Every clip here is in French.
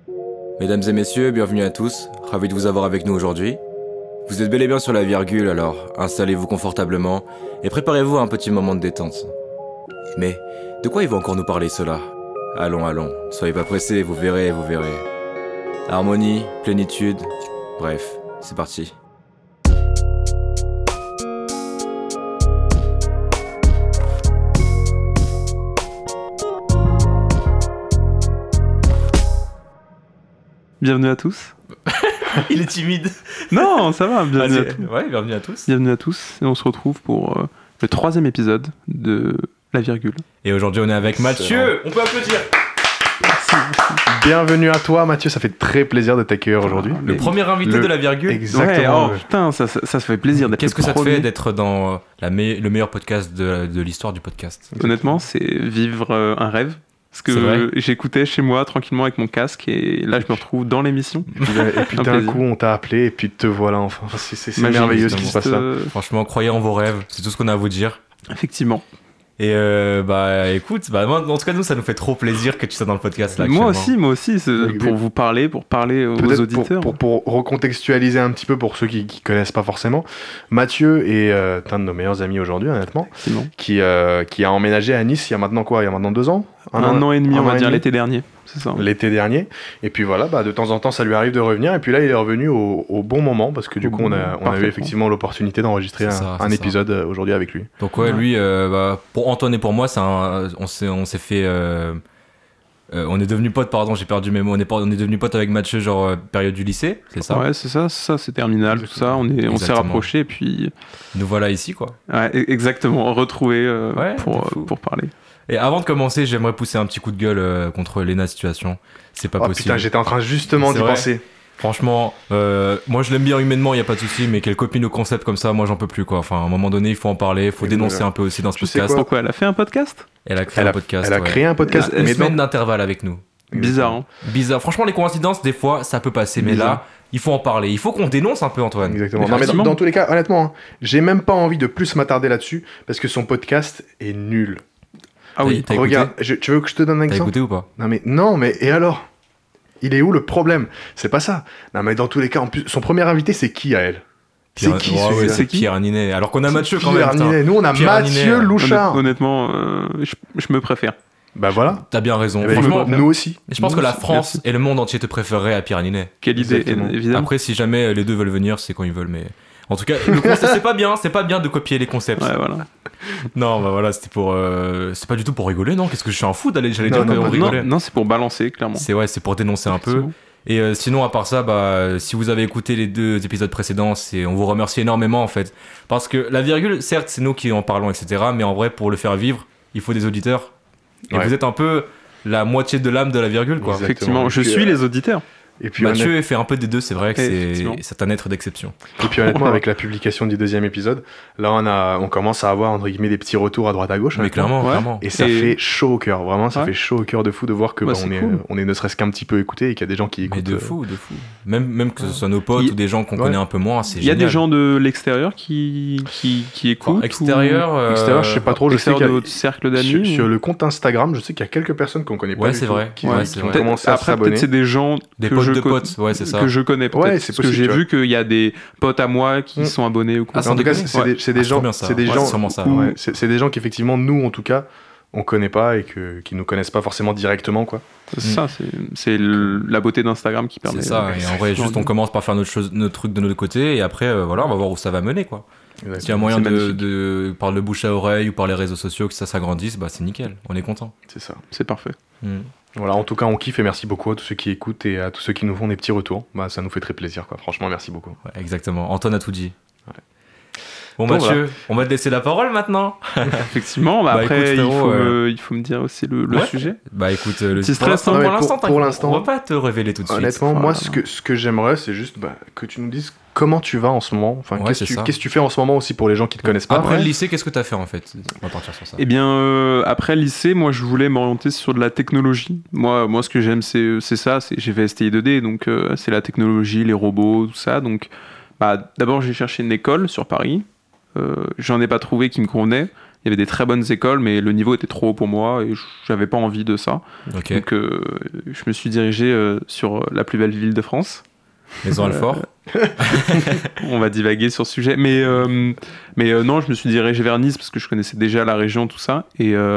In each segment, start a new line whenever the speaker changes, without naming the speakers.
Mesdames et messieurs, bienvenue à tous, ravi de vous avoir avec nous aujourd'hui. Vous êtes bel et bien sur la virgule, alors installez-vous confortablement et préparez-vous à un petit moment de détente. Mais de quoi il va encore nous parler cela ? Allons, soyez pas pressés, vous verrez. Harmonie, plénitude, bref, c'est parti.
Bienvenue à tous.
Il est timide.
Non, ça va, bienvenue à tous.
Ouais, bienvenue à tous.
Bienvenue à tous, et on se retrouve pour le 3e épisode de La Virgule.
Et aujourd'hui, on est avec Mathieu. On peut applaudir.
Merci.
Bienvenue à toi, Mathieu. Ça fait très plaisir de t'accueillir aujourd'hui.
Le premier invité de La Virgule.
Exactement.
Ouais, oh putain, ça se fait plaisir d'être
Qu'est-ce que
le
ça te
premier.
fait d'être dans le meilleur podcast de l'histoire du podcast ?
Honnêtement, c'est vivre un rêve. Parce
C'est vrai.
que j'écoutais chez moi tranquillement avec mon casque et là je me retrouve dans l'émission.
Et puis
Un
d'un
plaisir.
coup, on t'a appelé et puis te voilà enfin. C'est
Magique,
merveilleux ce qui se passe là.
Franchement, croyez en vos rêves. C'est tout ce qu'on a à vous dire.
Effectivement.
Et écoute, moi, en tout cas, nous, ça nous fait trop plaisir que tu sois dans le podcast là.
Moi
actuellement.
aussi, c'est pour vous parler, pour parler aux
Peut-être
auditeurs.
pour recontextualiser un petit peu pour ceux qui connaissent pas forcément, Mathieu est un de nos meilleurs amis aujourd'hui, honnêtement,
Effectivement.
qui a emménagé à Nice il y a maintenant quoi ? Il y a maintenant 2 ans ?
Un an et demi,
un
on
an
va
et
dire
demi.
l'été dernier. C'est ça.
L'été dernier. Et puis voilà, de temps en temps, ça lui arrive de revenir. Et puis là, il est revenu au bon moment parce que du
Au
coup,
bon
on a
moment,
eu
parfaitement.
effectivement l'opportunité d'enregistrer
C'est ça,
un
c'est
épisode aujourd'hui avec lui.
Donc ouais, lui, pour Antoine et pour moi, on s'est fait. On est devenus potes, pardon, j'ai perdu mes mots. On est devenus potes avec Mathieu, genre période du lycée, c'est ça ?
Ouais, c'est ça, c'est terminal, tout ça. On s'est
Exactement.
rapprochés et puis.
Nous voilà ici, quoi.
Ouais, exactement, retrouvés
Ouais, de fou.
pour parler.
Et avant de commencer, j'aimerais pousser un petit coup de gueule contre Lena Situation. C'est pas
Oh
possible.
putain, j'étais en train justement
C'est
d'y
vrai.
penser.
Franchement, moi je l'aime bien humainement, il y a pas de souci, mais qu'elle copie nos concepts comme ça, moi j'en peux plus quoi. Enfin, à un moment donné, il faut en parler, il faut
Et
dénoncer
voilà.
un peu aussi dans ce
Tu sais
podcast.
Pourquoi elle a fait un podcast
Elle a créé un podcast.
Elle a
ouais.
créé un podcast.
Une
mais
semaine
non.
d'intervalle avec nous.
Bizarre, hein.
Bizarre. Franchement, les coïncidences, des fois, ça peut passer, mais
Bizarre.
là, il faut en parler. Il faut qu'on dénonce un peu, Antoine.
Exactement.
Mais
Non, mais
effectivement.
dans tous les cas, honnêtement, hein, j'ai même pas envie de plus m'attarder là-dessus parce que son podcast est nul.
Ah oui.
T'as écouté
Regarde, tu veux que je te donne un
T'as
exemple ?
écouté ou pas ?
Non, mais et alors ? Il est où le problème ? C'est pas ça. Non, mais dans tous les cas, en plus, son premier invité, c'est qui à elle ? C'est qui
Ouais,
celui-là ?
c'est Pierre Ninet. Alors qu'on a Mathieu quand même.
Pierre
putain.
Ninet. Nous, on a
Pierre
Mathieu
Ninet.
Louchard.
Honnêtement, je me préfère.
Bah voilà.
T'as bien raison.
Eh ben,
Franchement,
nous aussi.
je pense que la France
Merci.
et le monde entier te préféreraient à Pierre Ninet.
Quelle idée,
Exactement.
évidemment.
Après, si jamais les deux veulent venir, c'est quand ils veulent, mais. En tout cas, le concept, c'est pas bien de copier les concepts.
Ouais, voilà.
Non, bah voilà, c'était pour. C'est pas du tout pour rigoler, non ? Qu'est-ce que je suis un fou j'allais
Non,
dire
non,
qu'on
non,
rigolait.
Non, c'est pour balancer, clairement.
C'est pour dénoncer un peu.
Effectivement.
Et sinon, à part ça, si vous avez écouté les 2 épisodes précédents, on vous remercie énormément en fait. Parce que la virgule, certes, c'est nous qui en parlons, etc. Mais en vrai, pour le faire vivre, il faut des auditeurs. Et
Ouais.
vous êtes un peu la moitié de l'âme de la virgule, quoi.
Exactement.
Effectivement, je
Et puis,
suis les auditeurs.
Et puis,
Mathieu fait un peu des deux, c'est vrai que
Effectivement.
c'est un être d'exception.
honnêtement, avec la publication du 2e épisode, là, on commence à avoir, entre guillemets, des petits retours à droite à gauche.
Mais
honnêtement.
clairement,
Ouais.
clairement.
Et ça
Et-
fait chaud au cœur, vraiment, ça
Ouais.
fait chaud au cœur de fou de voir que
Bah,
bah,
c'est
on, est,
cool.
on est ne serait-ce qu'un petit peu écouté et qu'il y a des gens qui
Mais
écoutent.
de fou, de fou. Même que ce soit nos potes
Il-
ou des gens qu'on
Ouais.
connaît un peu moins, c'est
Il y a
génial.
des gens de l'extérieur qui écoutent.
Extérieur.
Extérieur, je sais pas trop, je sais
Extérieur
qu'il
de
y a-
votre cercle d'amis.
sur le compte Instagram, je sais qu'il y a quelques personnes qu'on connaît pas
Ouais,
du
c'est
tout,
vrai.
qui,
Ouais,
qui
c'est
ont
vrai.
Peut-être-
commencé à
Après, peut-être
s'abonner.
c'est des gens
Des
que
potes
je
de
co-
potes, ouais, c'est ça.
que je connais peut-être.
Ouais, c'est
parce que
possible,
j'ai
tu vois.
vu qu'il y a des potes à moi qui
Mm.
sont abonnés ou quoi.
Ah, sans
En tout cas,
déconner.
c'est
Ouais.
des
Ah, c'est
gens,
trop bien ça.
c'est des
Ouais,
gens,
c'est sûrement ça.
ouais, c'est des gens qu'effectivement nous, en tout cas, on connaît pas et qui nous connaissent pas forcément directement, quoi.
C'est ça, c'est la beauté d'Instagram qui permet.
C'est ça, et en vrai, juste on commence par faire notre truc de notre côté, et après, voilà, on va voir où ça va mener, quoi. S'il y a moyen
C'est magnifique.
par le bouche à oreille ou par les réseaux sociaux que ça s'agrandisse, bah c'est nickel, on est content.
C'est ça.
C'est parfait.
Voilà, en tout cas, on kiffe et merci beaucoup à tous ceux qui écoutent et à tous ceux qui nous font des petits retours. Bah, ça nous fait très plaisir, quoi. Franchement, merci beaucoup.
Ouais, exactement, Antoine a tout dit.
Ouais.
Bon,
Donc,
Mathieu, on va te laisser la parole maintenant.
Effectivement,
Bah,
après,
écoute, frérot,
il faut me dire aussi le
Ouais.
sujet.
Bah écoute, le
Petit
pour
stress,
l'instant,
hein,
mais
pour l'instant,
pour
t'inquiète,
l'instant-
on va pas te révéler tout de suite.
Honnêtement,
Voilà.
moi, ce que j'aimerais, c'est juste que tu nous dises comment tu vas en ce moment. Enfin,
Ouais, c'est ça.
qu'est-ce que tu fais en ce moment aussi pour les gens qui te connaissent pas.
Après
Ouais.
le lycée, qu'est-ce que t'as fait en fait? On va partir sur ça.
Eh bien, après le lycée, moi, je voulais m'orienter sur de la technologie. Moi, ce que j'aime, c'est ça. J'ai fait STI 2D, donc c'est la technologie, les robots, tout ça. Donc, d'abord, j'ai cherché une école sur Paris. J'en ai pas trouvé qui me convenait. Il y avait des très bonnes écoles, mais le niveau était trop haut pour moi et j'avais pas envie de ça.
Ok.
Donc, je me suis dirigé sur la plus belle ville de France.
Maison-Alfort.
On va divaguer sur ce sujet. Mais non, je me suis dirigé vers Nice parce que je connaissais déjà la région, tout ça.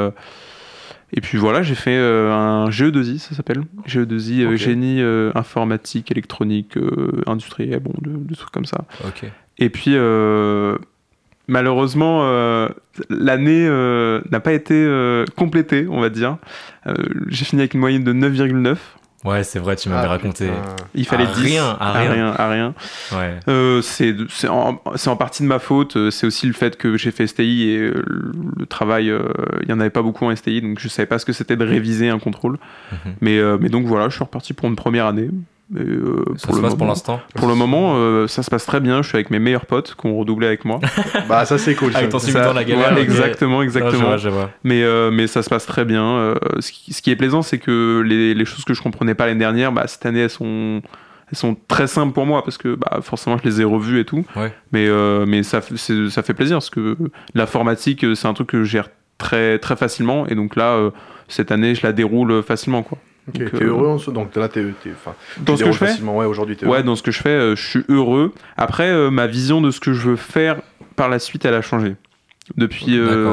Et puis voilà, j'ai fait un GE2I, ça s'appelle. GE2I,
Ok.
génie informatique, électronique, industriel, bon, des trucs comme ça.
Ok.
Et puis, malheureusement, l'année n'a pas été complétée, on va dire. J'ai fini avec une moyenne de 9,9.
Ouais, c'est vrai, tu m'avais raconté.
putain.
Il fallait
À
10.
rien, à rien.
À rien.
Ouais.
C'est en partie de ma faute. C'est aussi le fait que j'ai fait STI et le travail, il n'y en avait pas beaucoup en STI, donc je ne savais pas ce que c'était de réviser un contrôle.
Mhm.
Mais donc voilà, je suis reparti pour une première année. Et,
Ça se passe pour l'instant.
Pour le moment, ça se passe très bien. Je suis avec mes meilleurs potes qui ont redoublé avec moi.
Bah, ça, c'est cool.
Avec
ça.
ton suivi dans la galère.
Ouais,
ok.
exactement.
Non, je vois.
Mais ça se passe très bien. Ce qui est plaisant, c'est que les choses que je comprenais pas l'année dernière, bah, cette année, elles sont très simples pour moi parce que bah, forcément, je les ai revues et tout.
Ouais.
Mais ça fait plaisir parce que l'informatique, c'est un truc que je gère très, très facilement. Et donc là, cette année, je la déroule facilement, quoi.
Ok,
Donc,
t'es heureux en ce... Donc là,
dans ce que je fais
facilement. Ouais, aujourd'hui, t'es heureux.
Ouais, dans ce que je fais, je suis heureux. Après, ma vision de ce que je veux faire par la suite, elle a changé. Depuis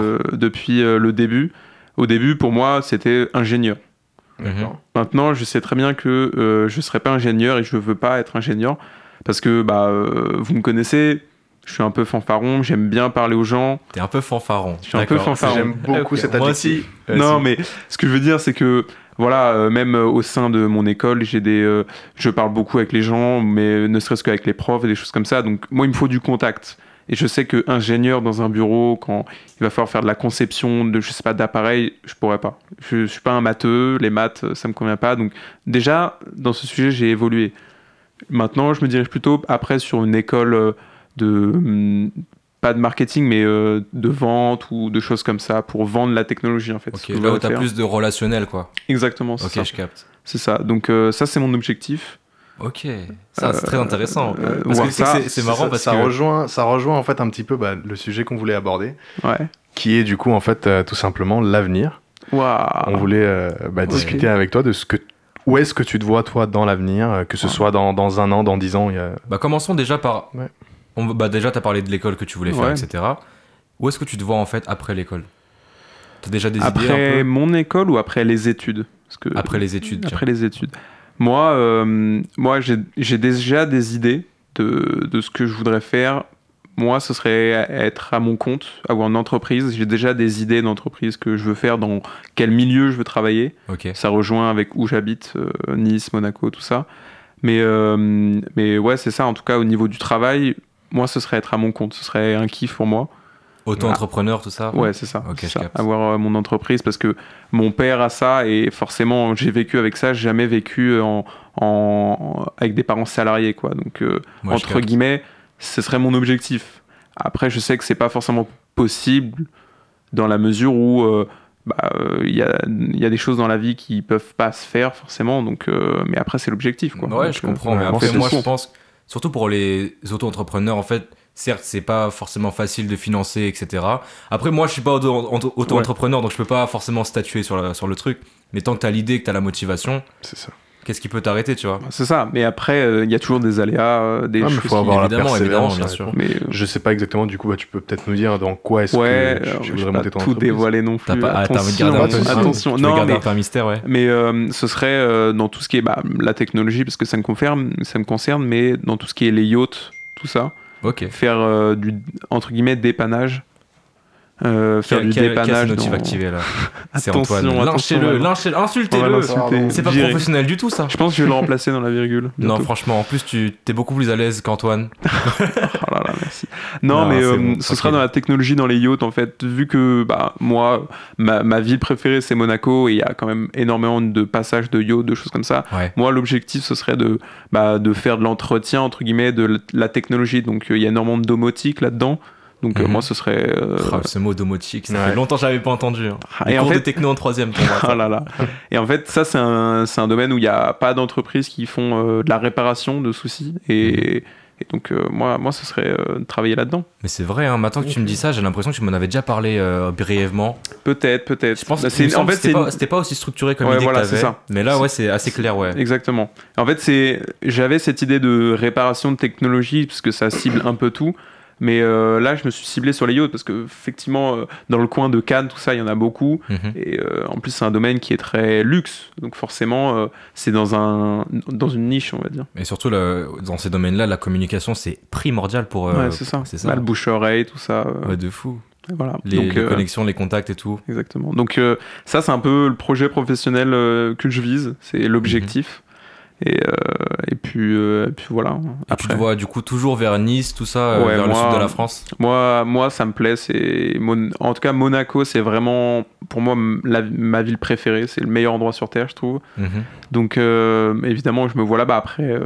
le début. Au début, pour moi, c'était ingénieur.
D'accord.
Maintenant, je sais très bien que je ne serai pas ingénieur et je ne veux pas être ingénieur. Parce que vous me connaissez, je suis un peu fanfaron, j'aime bien parler aux gens.
T'es un peu fanfaron.
Je suis un peu
D'accord.
fanfaron.
J'aime beaucoup
Ok.
cet
Moi
adjectif.
aussi.
Non, mais ce que je veux dire, c'est que voilà, même au sein de mon école, je parle beaucoup avec les gens, mais ne serait-ce qu'avec les profs et des choses comme ça. Donc moi, il me faut du contact. Et je sais que ingénieur dans un bureau, quand il va falloir faire de la conception de, je sais pas, d'appareils, je pourrais pas. Je suis pas un matheux, les maths, ça me convient pas. Donc déjà, dans ce sujet, j'ai évolué. Maintenant, je me dirige plutôt après sur une école pas de marketing, mais de vente ou de choses comme ça, pour vendre la technologie, en fait.
Ok,
Ce que je
là où
voudrais
t'as
faire.
plus de relationnel, quoi.
Exactement, c'est
Ok,
ça.
je capte.
C'est ça. Donc ça, c'est mon objectif.
Ok, ça c'est très intéressant. Parce
voir
que
ça,
c'est marrant parce
ça
que
rejoint en fait un petit peu le sujet qu'on voulait aborder,
Ouais.
qui est du coup en fait tout simplement l'avenir.
Waouh.
On voulait discuter avec toi de où est-ce que tu te vois toi dans l'avenir, que ce soit dans un an, dans 10 ans.
bah commençons déjà par
Ouais.
bah déjà t'as parlé de l'école que tu voulais faire,
Ouais.
etc. Où est-ce que tu te vois en fait après l'école? T'as déjà des idées
Après
un peu
mon école ou après les études? Parce que
après les études? tiens.
Après les études. Moi, j'ai déjà des idées de ce que je voudrais faire. Moi, ce serait être à mon compte, avoir une entreprise. J'ai déjà des idées d'entreprise que je veux faire, dans quel milieu je veux travailler.
Ok.
Ça rejoint avec où j'habite, Nice, Monaco, tout ça. Mais ouais, c'est ça. En tout cas, au niveau du travail, moi, ce serait être à mon compte. Ce serait un kiff pour moi.
Auto-entrepreneur, tout ça?
Ouais, c'est ça.
Ok,
c'est
je
ça.
capte.
Avoir mon entreprise, parce que mon père a ça et forcément j'ai vécu avec ça. J'ai jamais vécu avec des parents salariés, quoi. Donc
Moi, je
entre
capte.
guillemets, ce serait mon objectif. Après, je sais que c'est pas forcément possible dans la mesure où il y a des choses dans la vie qui peuvent pas se faire forcément. Donc, mais après, c'est l'objectif, quoi.
Ouais,
Donc,
je comprends.
ouais,
Mais
bon,
après,
c'est
moi,
tout.
je pense, surtout pour les auto-entrepreneurs, en fait, certes, c'est pas forcément facile de financer, etc. Après, moi, je suis pas auto-entrepreneur, donc je peux pas forcément statuer sur le truc. Mais tant que t'as l'idée, que t'as la motivation,
C'est ça.
qu'est-ce qui peut t'arrêter, tu vois?
C'est ça. Mais après, il y a toujours des aléas, des
Ah, mais
choses.
faut avoir la
évidemment,
persévérance,
bien
ça
sûr.
répond.
Mais
Je sais pas exactement, du coup, tu peux peut-être nous dire dans quoi est-ce
ouais,
que tu
alors, je
voudrais
vais
monter
pas
ton
tout
entreprise.
dévoiler non plus.
T'as envie de garder
Attention.
Tu veux
Non,
garder
mais
un peu un mystère, ouais.
Mais ce serait dans tout ce qui est la technologie, parce que ça me concerne, mais dans tout ce qui est les yachts, tout ça,
Ok.
faire du, entre guillemets, dépannage. Faire du
Quel
dépannage.
motif
dans-
activé là? C'est
Attention,
Antoine.
attention,
Lâchez-le,
vraiment.
lâchez-le,
On va
insultez-le.
l'insulter.
C'est pas
Viré.
professionnel du tout, ça.
Je pense que je vais le remplacer dans la virgule.
Non,
bientôt.
franchement, en plus, tu t'es beaucoup plus à l'aise qu'Antoine.
Oh là là, merci. Non,
Non,
mais
c'est bon,
ce sera
tranquille.
dans la technologie, dans les yachts, en fait. Vu que moi, ma ville préférée, c'est Monaco, et il y a quand même énormément de passages de yachts, de choses comme ça.
Ouais.
Moi, l'objectif, ce serait de faire de l'entretien, entre guillemets, de la technologie. Donc, il y a énormément de domotique là-dedans. Donc,
Mhm.
moi, ce serait...
Oh, ce mot domotique, ça
Ouais.
fait longtemps que j'avais pas entendu. Hein.
Et
Les
en
cours
fait-
de techno en troisième pour moi. ça.
Ah là là. Et en fait, ça, c'est un domaine où il n'y a pas d'entreprises qui font de la réparation de soucis. Et Et donc, moi, ce serait de travailler là-dedans.
Mais c'est vrai, hein, maintenant que tu me dis ça, j'ai l'impression que tu m'en avais déjà parlé brièvement.
Peut-être.
Je pense que c'était pas aussi structuré comme idée
voilà,
que t'avais.
c'est ça.
Mais là, ouais, c'est assez clair, ouais.
Exactement. En fait, j'avais cette idée de réparation de technologie, parce que ça cible un peu tout. Mais là, je me suis ciblé sur les yachts parce que effectivement, dans le coin de Cannes, tout ça, il y en a beaucoup. Et en plus, c'est un domaine qui est très luxe. Donc forcément, c'est dans une niche, on va dire.
Et surtout, dans ces domaines-là, la communication, c'est primordial pour...
ouais, c'est ça. Bah, le bouche-oreille, tout ça.
Ouais, de fou.
Voilà.
Les connexions, les contacts et tout.
Exactement. Donc ça, c'est un peu le projet professionnel que je vise. C'est l'objectif. Et puis voilà.
Et tu te vois du coup toujours vers Nice, tout ça, vers le sud de la France.
Moi, ça me plaît. En tout cas, Monaco, c'est vraiment pour moi ma ville préférée. C'est le meilleur endroit sur Terre, je trouve. Donc évidemment, je me vois là-bas. Après,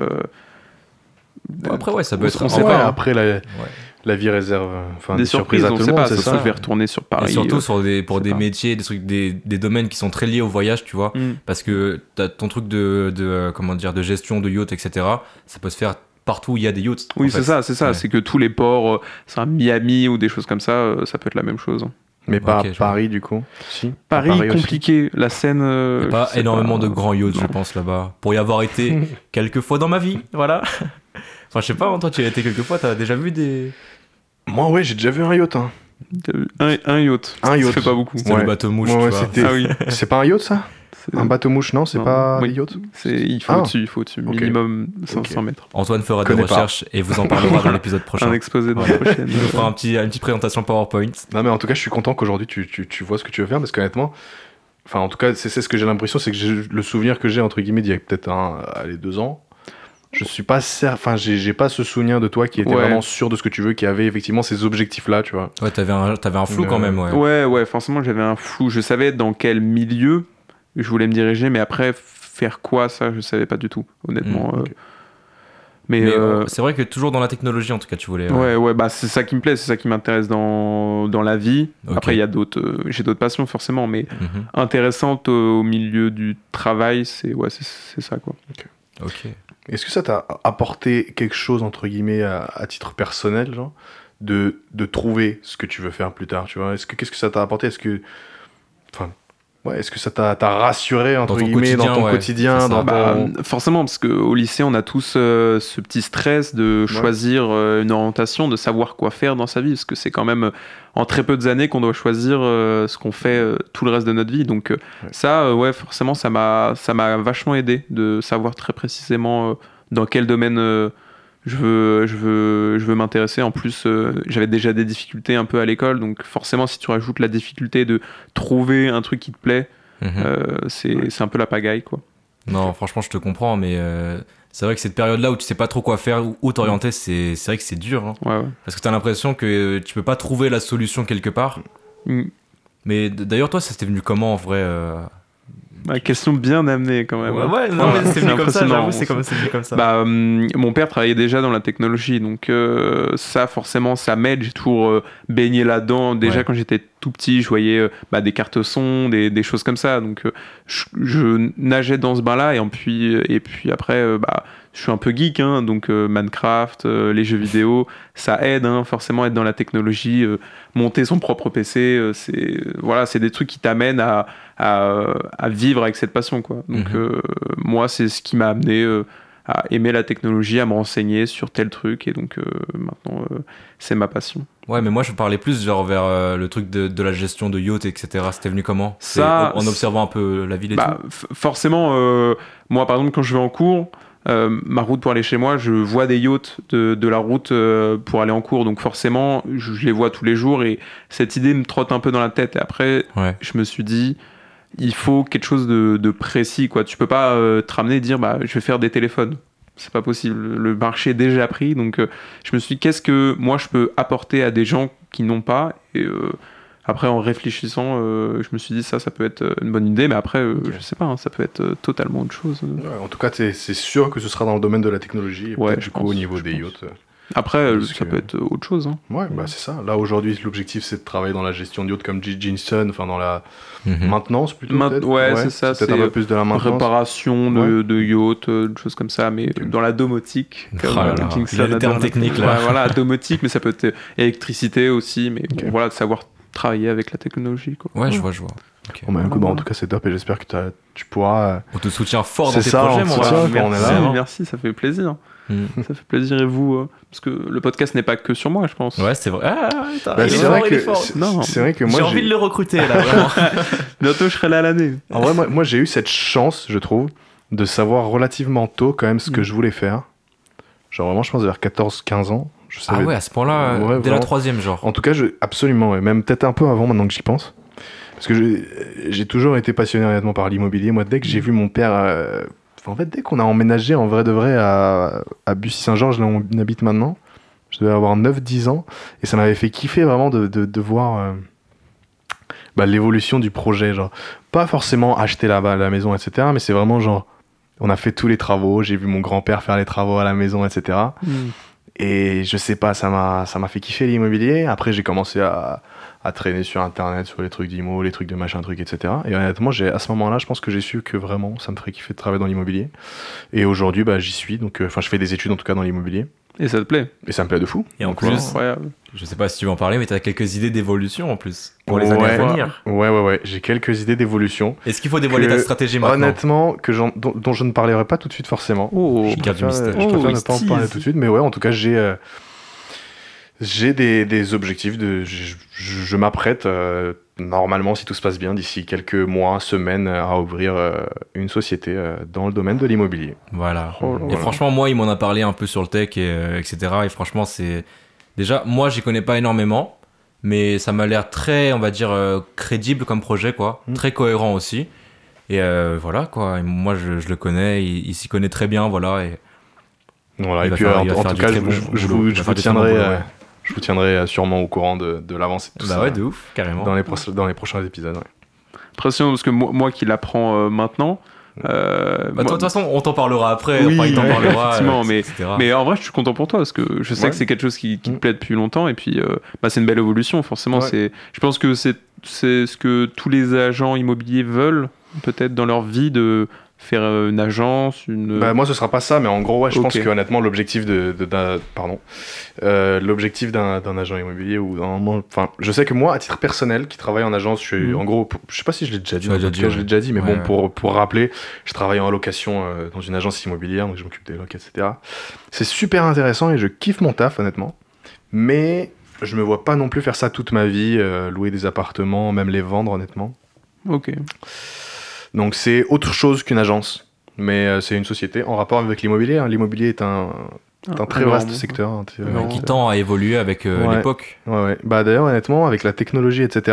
ouais, ça peut être.
On sait pas. Après, la vie réserve
des surprises à tout le monde. C'est ça. Je vais retourner sur Paris.
Et surtout pour des métiers, des trucs, des domaines qui sont très liés au voyage, tu vois. Parce que t'as ton truc de gestion de yacht, etc. Ça peut se faire partout où il y a des yachts.
Oui, c'est ça. Ouais. C'est que tous les ports, c'est un Miami ou des choses comme ça, ça peut être la même chose.
Mais pas Paris, du coup. Si.
Paris compliqué. Aussi. La Seine.
Il n'y a pas énormément de grands yachts, je pense, là-bas. Pour y avoir été quelques fois dans ma vie, voilà. Enfin, je sais pas, toi, tu y as été quelques fois, t'as déjà vu des...
Moi, ouais, j'ai déjà vu un yacht. Hein.
Un yacht. Ça fait pas beaucoup.
C'était le bateau mouche, tu vois.
Ah oui.
C'est pas un yacht, ça ? Un bateau mouche, non, c'est pas un yacht.
Il faut au-dessus, minimum 500 mètres.
Antoine fera des recherches et vous en parlera dans l'épisode prochain.
Un exposé dans la prochaine.
Il nous fera une petite présentation PowerPoint.
Non, mais en tout cas, je suis content qu'aujourd'hui tu vois ce que tu veux faire, parce qu'honnêtement, enfin, en tout cas, c'est ce que j'ai l'impression, c'est que le souvenir que j'ai, entre guillemets, d'il y a peut-être 2 ans. Je suis pas certain, j'ai pas ce souvenir de toi qui était vraiment sûr de ce que tu veux, qui avait effectivement ces objectifs-là, tu vois.
Ouais, t'avais un flou quand même, ouais.
Ouais, forcément, j'avais un flou. Je savais dans quel milieu je voulais me diriger, mais après, faire quoi, ça, je savais pas du tout, honnêtement.
Okay.
Mais
c'est vrai que toujours dans la technologie, en tout cas, tu voulais...
Ouais, bah c'est ça qui me plaît, c'est ça qui m'intéresse dans la vie. Okay. Après, il y a j'ai d'autres passions, forcément, mais intéressantes au milieu du travail, c'est ça, quoi.
Ok.
Est-ce que ça t'a apporté quelque chose, entre guillemets, à titre personnel, genre, de trouver ce que tu veux faire plus tard, tu vois ? Qu'est-ce que ça t'a apporté ? Est-ce que ça t'a rassuré, entre guillemets, dans ton quotidien
Forcément, parce qu'au lycée, on a tous ce petit stress de choisir une orientation, de savoir quoi faire dans sa vie, parce que c'est quand même en très peu d'années qu'on doit choisir ce qu'on fait tout le reste de notre vie. Donc ça, forcément, ça m'a vachement aidé de savoir très précisément dans quel domaine je veux m'intéresser. En plus, j'avais déjà des difficultés un peu à l'école, donc forcément, si tu rajoutes la difficulté de trouver un truc qui te plaît, c'est un peu la pagaille, quoi.
Non, franchement, je te comprends, mais c'est vrai que cette période-là où tu sais pas trop quoi faire, où t'orienter, c'est vrai que c'est dur. Hein.
Ouais.
Parce que t'as l'impression que tu peux pas trouver la solution quelque part. Mais d'ailleurs, toi, ça t'est venu comment en vrai
question bien amenée quand même.
Mais c'est venu comme ça, j'avoue, c'est venu comme ça.
Mon père travaillait déjà dans la technologie, donc ça forcément ça m'aide, j'ai toujours baigné là-dedans. Déjà quand j'étais tout petit, je voyais des cartes son, des choses comme ça, donc je nageais dans ce bain-là, et puis après je suis un peu geek, hein, donc Minecraft, les jeux vidéo, ça aide, hein, forcément, être dans la technologie, monter son propre PC, c'est des trucs qui t'amènent à vivre avec cette passion, quoi. Donc moi, c'est ce qui m'a amené à aimer la technologie, à me renseigner sur tel truc, et donc maintenant, c'est ma passion.
Ouais, mais moi, je parlais plus genre vers le truc de la gestion de yacht, etc. C'était venu comment ? Ça, en observant un peu la ville et tout.
Forcément, moi, par exemple, quand je vais en cours, ma route pour aller chez moi, je vois des yachts de la route pour aller en cours, donc forcément je les vois tous les jours, et cette idée me trotte un peu dans la tête, et après je me suis dit il faut quelque chose de précis, quoi. Tu peux pas te ramener et dire je vais faire des téléphones, c'est pas possible, le marché est déjà pris, donc je me suis dit qu'est-ce que moi je peux apporter à des gens qui n'ont pas, et après, en réfléchissant, je me suis dit ça peut être une bonne idée, mais après, je sais pas, hein, ça peut être totalement autre chose.
En tout cas, c'est sûr que ce sera dans le domaine de la technologie, et du coup, au niveau des yachts.
Après,
Parce
ça
que-
peut être autre chose. Hein.
Ouais, bah c'est ça. Là, aujourd'hui, l'objectif, c'est de travailler dans la gestion d'yacht comme Jinson, enfin dans la
Mhm.
maintenance plutôt. peut-être.
Ouais, c'est ça.
C'est peut-être un peu plus de la maintenance.
Réparation de yacht, de choses comme ça, mais dans la domotique. Comme,
Oh là là.
Kingston
Il a le terme
adore.
technique, là.
Ouais, voilà, domotique, mais ça peut être électricité aussi, mais
Ok.
bon, voilà, de savoir travailler avec la technologie. Quoi.
Ouais, je vois. Ok.
Bon, bah, écoute, en tout cas, c'est top et j'espère que tu pourras.
On te soutient fort dans
C'est
tes
ça,
projets,
on
mon
te
gars.
soutient. quand on est
merci,
là.
merci, ça fait plaisir.
Mm.
Ça fait plaisir et vous, parce que le podcast n'est pas que sur moi, je pense.
Ouais, c'est vrai. Ah, putain,
Bah,
il est
c'est
fort,
vrai
il est
que
fort.
c'est vrai que moi
J'ai envie de le recruter, là, vraiment.
Bientôt, je serai là à l'année.
En vrai, moi j'ai eu cette chance, je trouve, de savoir relativement tôt quand même ce que
Mm.
je voulais faire. Genre vraiment, je pense vers 14-15 ans. Je
Ah
savais.
ouais, à ce point-là,
Ouais,
dès la
vraiment.
3e, genre.
En tout cas, absolument, ouais. Même peut-être un peu avant maintenant que j'y pense. Parce que j'ai toujours été passionné honnêtement par l'immobilier. Moi, dès que j'ai vu mon père. En fait, dès qu'on a emménagé en vrai de vrai à Bussy-Saint-Georges, là où on habite maintenant, je devais avoir 9-10 ans. Et ça m'avait fait kiffer vraiment de voir l'évolution du projet. Genre, pas forcément acheter la maison, etc. Mais c'est vraiment genre. On a fait tous les travaux. J'ai vu mon grand-père faire les travaux à la maison, etc. Et je sais pas, ça m'a fait kiffer l'immobilier. Après, j'ai commencé à traîner sur Internet, sur les trucs d'immo, les trucs de machin, trucs, etc. Et honnêtement, à ce moment-là, je pense que j'ai su que vraiment, ça me ferait kiffer de travailler dans l'immobilier. Et aujourd'hui, bah, j'y suis. Donc, je fais des études en tout cas dans l'immobilier.
Et ça te plaît?
Et ça me plaît de fou.
Et en
Donc,
plus,
voilà.
Incroyable.
je sais pas si tu veux en parler, mais t'as quelques idées d'évolution en plus. Pour les années à venir.
Ouais. J'ai quelques idées d'évolution.
Est-ce qu'il faut dévoiler
Que,
ta stratégie maintenant?
Honnêtement, dont je ne parlerai pas tout de suite forcément.
Oh,
Je garde du mystère.
Je préfère
Oh,
ne pas en
tease.
parler tout de suite, mais ouais, en tout cas, j'ai des objectifs. Je m'apprête, normalement, si tout se passe bien, d'ici quelques mois, semaines, à ouvrir une société dans le domaine de l'immobilier.
Voilà.
Oh là
Et
là.
franchement, moi, il m'en a parlé un peu sur le tech, etc. Et franchement, c'est. Déjà, moi, j'y connais pas énormément, mais ça m'a l'air très, on va dire, crédible comme projet, quoi. Très cohérent aussi. Et voilà, quoi. Et moi, je le connais, il s'y connaît très bien, voilà. Et
Voilà,
Il
et
va
puis
faire-
en
il va
tout
faire du
cas,
très
je
bon
vous- je
boulot.
vous
Il va
je
faire
vous
du très bon
tiendrai,
boulot, ouais.
je vous tiendrai sûrement au courant de l'avancée de tout
Bah
ça
ouais, de ouf, carrément.
dans les prochains épisodes. Ouais.
Impressionnant parce que moi qui l'apprends maintenant.
Bah, de
moi-
toute façon, on t'en parlera après.
Oui,
enfin, il t'en parlera.
effectivement,
etc.
Mais en vrai, je suis content pour toi parce que je sais
Ouais.
que c'est quelque chose qui te plaît depuis longtemps et puis c'est une belle évolution. Forcément,
Ouais.
je pense que c'est ce que tous les agents immobiliers veulent peut-être dans leur vie de faire une agence,
Bah, moi, ce sera pas ça, mais en gros, ouais, je pense
Ok.
que honnêtement, l'objectif l'objectif d'un agent immobilier enfin, je sais que moi, à titre personnel, qui travaille en agence, je suis en gros, je sais pas si je l'ai déjà dit,
Tu l'as
en
déjà
tout
dit,
cas,
ouais.
je l'ai déjà dit, mais
Ouais,
bon, pour rappeler, je travaille en location dans une agence immobilière, donc je m'occupe des locs, etc. C'est super intéressant et je kiffe mon taf, honnêtement, mais je me vois pas non plus faire ça toute ma vie, louer des appartements, même les vendre, honnêtement.
Ok.
Donc c'est autre chose qu'une agence, mais c'est une société en rapport avec l'immobilier. Hein. L'immobilier est un très
énorme.
vaste secteur. Hein.
Ouais, qui tend à évoluer avec
Ouais.
l'époque.
Ouais. Bah d'ailleurs, honnêtement, avec la technologie, etc.,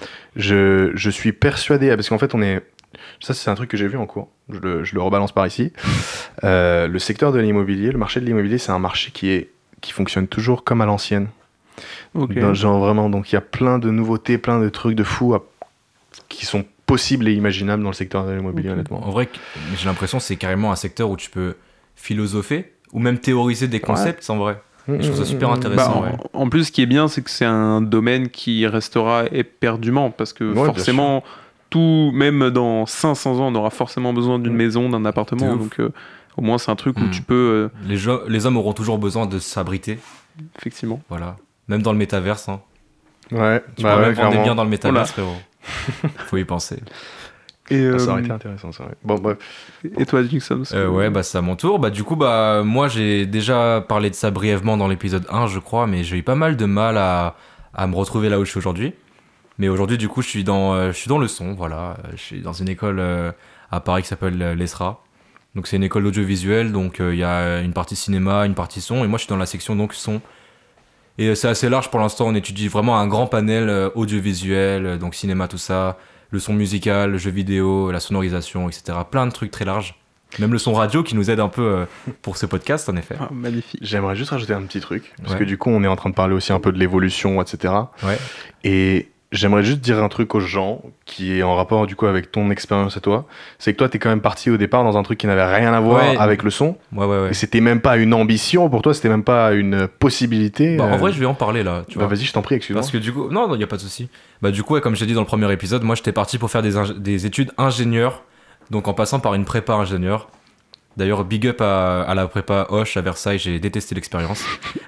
je suis persuadé, parce qu'en fait, ça c'est un truc que j'ai vu en cours, je le rebalance par ici. Le secteur de l'immobilier, le marché de l'immobilier, c'est un marché qui fonctionne toujours comme à l'ancienne.
Ok.
Genre vraiment, donc il y a plein de nouveautés, plein de trucs de fous qui sont possibles et imaginables dans le secteur de l'immobilier,
Ok.
honnêtement.
En vrai, j'ai l'impression que c'est carrément un secteur où tu peux philosopher ou même théoriser des concepts en vrai. Et je trouve ça super
Bah,
intéressant. ouais.
en plus, ce qui est bien, c'est que c'est un domaine qui restera éperdument parce que
Ouais, bien
forcément, tout, même dans 500 ans, on aura forcément besoin d'une maison, d'un
De
appartement.
ouf.
Donc, au moins, c'est un truc où
Mm.
tu peux,
Les hommes auront toujours besoin de s'abriter,
effectivement.
voilà. Même dans le métaverse. Hein.
Ouais,
Tu peux même vendre des
clairement.
biens dans le métaverse, frérot. Faut y penser.
Et,
Ah, ça aurait été intéressant, ça. Ouais. Bon, bref.
et toi, Jackson parce que-
Ouais, bah c'est à mon tour. Bah du coup, bah moi j'ai déjà parlé de ça brièvement dans l'épisode 1, je crois, mais j'ai eu pas mal de mal à me retrouver là où je suis aujourd'hui. Mais aujourd'hui, du coup, je suis dans le son, voilà. Je suis dans une école à Paris qui s'appelle l'ESRA. Donc c'est une école d'audiovisuel, donc il y a une partie cinéma, une partie son, et moi je suis dans la section donc son. Et c'est assez large pour l'instant, on étudie vraiment un grand panel audiovisuel, donc cinéma, tout ça, le son musical, jeux vidéo, la sonorisation, etc. Plein de trucs très larges. Même le son radio qui nous aide un peu pour ce podcast, en effet.
Ah, magnifique.
J'aimerais juste rajouter un petit truc, parce
Ouais.
que du coup, on est en train de parler aussi un peu de l'évolution, etc.
Ouais.
Et j'aimerais juste dire un truc aux gens qui est en rapport du coup avec ton expérience et toi. C'est que toi, t'es quand même parti au départ dans un truc qui n'avait rien à voir
Ouais.
avec le son.
Ouais.
Et c'était même pas une ambition pour toi, c'était même pas une possibilité.
Bah, en vrai, je vais en parler là. Tu
bah,
vois.
vas-y, je t'en prie, excuse-moi.
Parce que du coup, non, il y a pas de souci. Bah du coup, ouais, comme j'ai dit dans le premier épisode, moi j'étais parti pour faire des études ingénieur, donc en passant par une prépa ingénieur. D'ailleurs, big up à la prépa Hoche à Versailles, j'ai détesté l'expérience.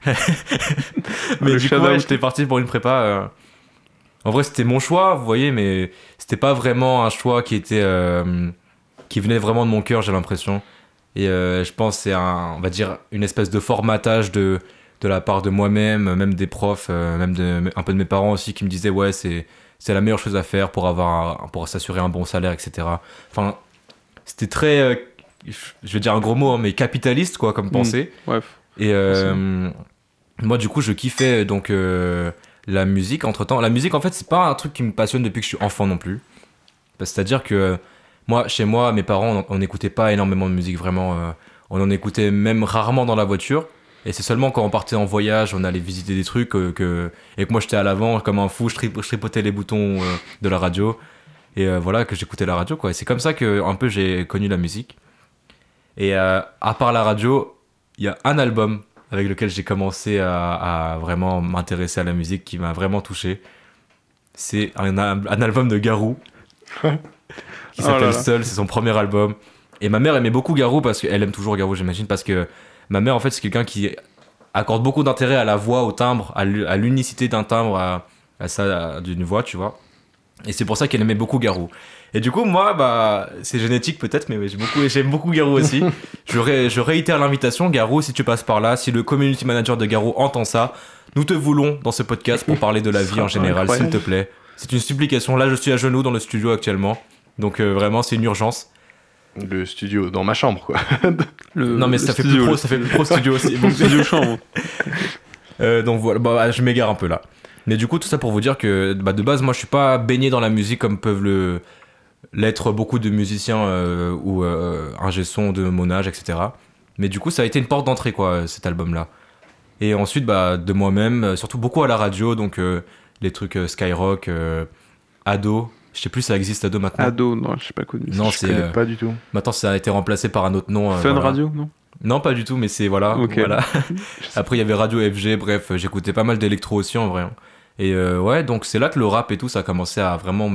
Mais
Le
du coup,
shout-out.
ouais, j'étais parti pour une prépa. En vrai, c'était mon choix, vous voyez, mais c'était pas vraiment un choix qui était qui venait vraiment de mon cœur, j'ai l'impression. Et je pense que c'est on va dire une espèce de formatage de la part de moi-même, même des profs, même un peu de mes parents aussi qui me disaient ouais c'est la meilleure chose à faire pour pour s'assurer un bon salaire, etc. Enfin, c'était très je vais dire un gros mot hein, mais capitaliste quoi comme pensée.
Bref.
Et moi du coup je kiffais donc la musique entre temps. La musique en fait c'est pas un truc qui me passionne depuis que je suis enfant non plus. C'est-à-dire que moi chez moi mes parents on n'écoutait pas énormément de musique vraiment. On en écoutait même rarement dans la voiture. Et c'est seulement quand on partait en voyage, on allait visiter des trucs et que moi j'étais à l'avant comme un fou, je tripotais les boutons de la radio. Et voilà que j'écoutais la radio quoi. Et c'est comme ça que un peu j'ai connu la musique. Et à part la radio, il y a un album avec lequel j'ai commencé à vraiment m'intéresser à la musique qui m'a vraiment touché. C'est un album de Garou qui
Oh là
s'appelle
là.
Seul, c'est son premier album. Et ma mère aimait beaucoup Garou parce qu'elle aime toujours Garou, j'imagine, parce que ma mère en fait c'est quelqu'un qui accorde beaucoup d'intérêt à la voix, au timbre, à l'unicité d'un timbre, d'une voix, tu vois. Et c'est pour ça qu'elle aimait beaucoup Garou. Et du coup, moi, bah, c'est génétique peut-être, mais j'aime beaucoup Garou aussi. Je réitère l'invitation, Garou, si tu passes par là, si le community manager de Garou entend ça, nous te voulons dans ce podcast pour parler de la vie en général, s'il te plaît. C'est une supplication. Là, je suis à genoux dans le studio actuellement. Donc vraiment, c'est une urgence.
Le studio, dans ma chambre, quoi.
Non, mais
le
ça fait
studio,
plus pro,
le
ça fait plus pro studio aussi. Bon,
studio chambre.
donc voilà, bah, je m'égare un peu là. Mais du coup, tout ça pour vous dire que bah, de base, moi, je suis pas baigné dans la musique comme peuvent l'être beaucoup de musiciens ou ingé son de mon âge, etc. Mais du coup, ça a été une porte d'entrée, quoi, cet album-là. Et ensuite, bah, de moi-même, surtout beaucoup à la radio, donc les trucs Skyrock, Ado. Je sais plus si ça existe Ado maintenant.
Ado, non, je sais pas connu.
Non,
Je
c'est
connais pas du tout.
maintenant ça a été remplacé par un autre nom.
Fun
voilà.
Radio, non?
Non, pas du tout, mais c'est voilà.
Ok.
Voilà. Après, il y avait Radio FG, bref, j'écoutais pas mal d'électro aussi en vrai. Hein. Et ouais, donc c'est là que le rap et tout, ça a commencé à vraiment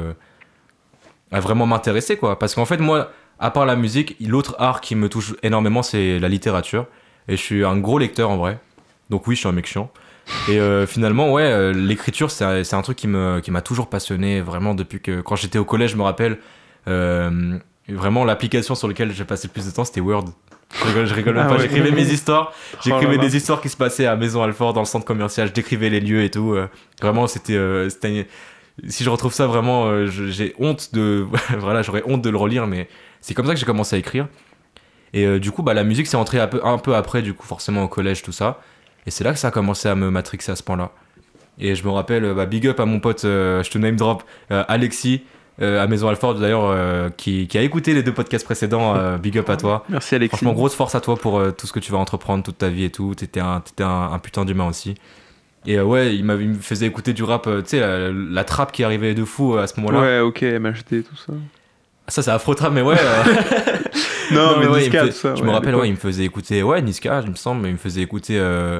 m'intéresser, quoi. Parce qu'en fait, moi, à part la musique, l'autre art qui me touche énormément, c'est la littérature. Et je suis un gros lecteur en vrai. Donc oui, je suis un mec chiant. Et finalement, ouais, l'écriture, c'est un truc qui m'a toujours passionné, vraiment, depuis que, quand j'étais au collège, je me rappelle, vraiment, l'application sur laquelle j'ai passé le plus de temps, c'était Word. Je rigole même
Ah
pas,
ouais.
j'écrivais mes histoires, j'écrivais
là là.
des histoires qui se passaient à Maison Alfort, dans le centre commercial, je décrivais les lieux et tout. Vraiment, c'était si je retrouve ça, vraiment, j'ai honte de, voilà, j'aurais honte de le relire, mais c'est comme ça que j'ai commencé à écrire. Et du coup, bah, la musique, c'est entré un peu après, du coup, forcément, au collège, tout ça. Et c'est là que ça a commencé à me matrixer à ce point-là. Et je me rappelle, bah, big up à mon pote, je te name drop, Alexis, à Maison Alfort d'ailleurs, qui a écouté les 2 podcasts précédents, big up à toi.
Merci Alexis.
Franchement, grosse force à toi pour tout ce que tu vas entreprendre toute ta vie et tout. T'étais un putain d'humain aussi. Et ouais, il me faisait écouter du rap, tu sais, la trappe qui arrivait de fou à ce moment-là.
Ouais, ok, MHD, tout ça.
Ça, c'est Afro Trap, mais ouais.
Non, mais
ouais,
Niska,
il me
tout ça.
je
ouais,
me rappelle,
à
ouais, il me faisait écouter, ouais, Niska, il me semble, mais il me faisait écouter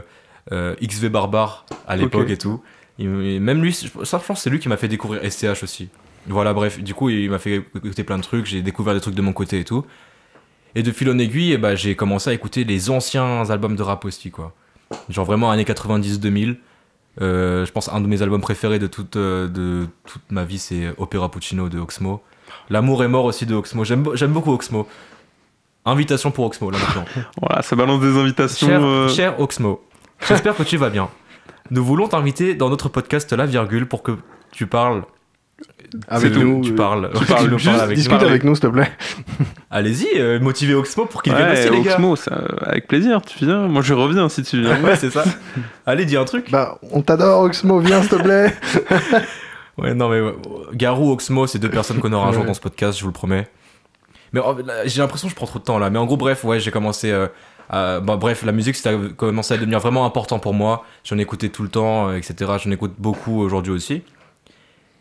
XV Barbare à l'époque
Ok.
et tout. Même lui, ça, je pense que c'est lui qui m'a fait découvrir SCH aussi. Voilà, bref, du coup, il m'a fait écouter plein de trucs, j'ai découvert des trucs de mon côté et tout. Et de fil en aiguille, eh ben, j'ai commencé à écouter les anciens albums de rap aussi, quoi. Genre vraiment années 90-2000. Je pense un de mes albums préférés de toute ma vie, c'est Opéra Puccino de Oxmo. L'amour est mort aussi de Oxmo. J'aime beaucoup Oxmo. Invitation pour Oxmo, là maintenant.
Voilà, ça balance des invitations.
Cher Oxmo, j'espère que tu vas bien. Nous voulons t'inviter dans notre podcast La Virgule pour que tu parles.
Avec
C'est tout,
nous,
tu parles.
tu parles,
nous
juste
parles avec
Discute
nous.
avec nous, s'il te plaît.
Allez-y, motivez Oxmo pour qu'il vienne aussi, les gars.
Oxmo, ça, avec plaisir, tu viens. Moi, je reviens si tu viens.
Ouais, c'est ça. Allez, dis un truc.
Bah, on t'adore, Oxmo, viens, s'il te plaît.
Ouais, non, mais Garou, Oxmo, c'est 2 personnes qu'on aura un jour
Ouais.
dans ce podcast, je vous le promets. Mais là, j'ai l'impression que je prends trop de temps là. Mais en gros, bref, ouais, j'ai commencé. Bref, la musique, ça a commencé à devenir vraiment important pour moi. J'en écoutais tout le temps, etc. J'en écoute beaucoup aujourd'hui aussi.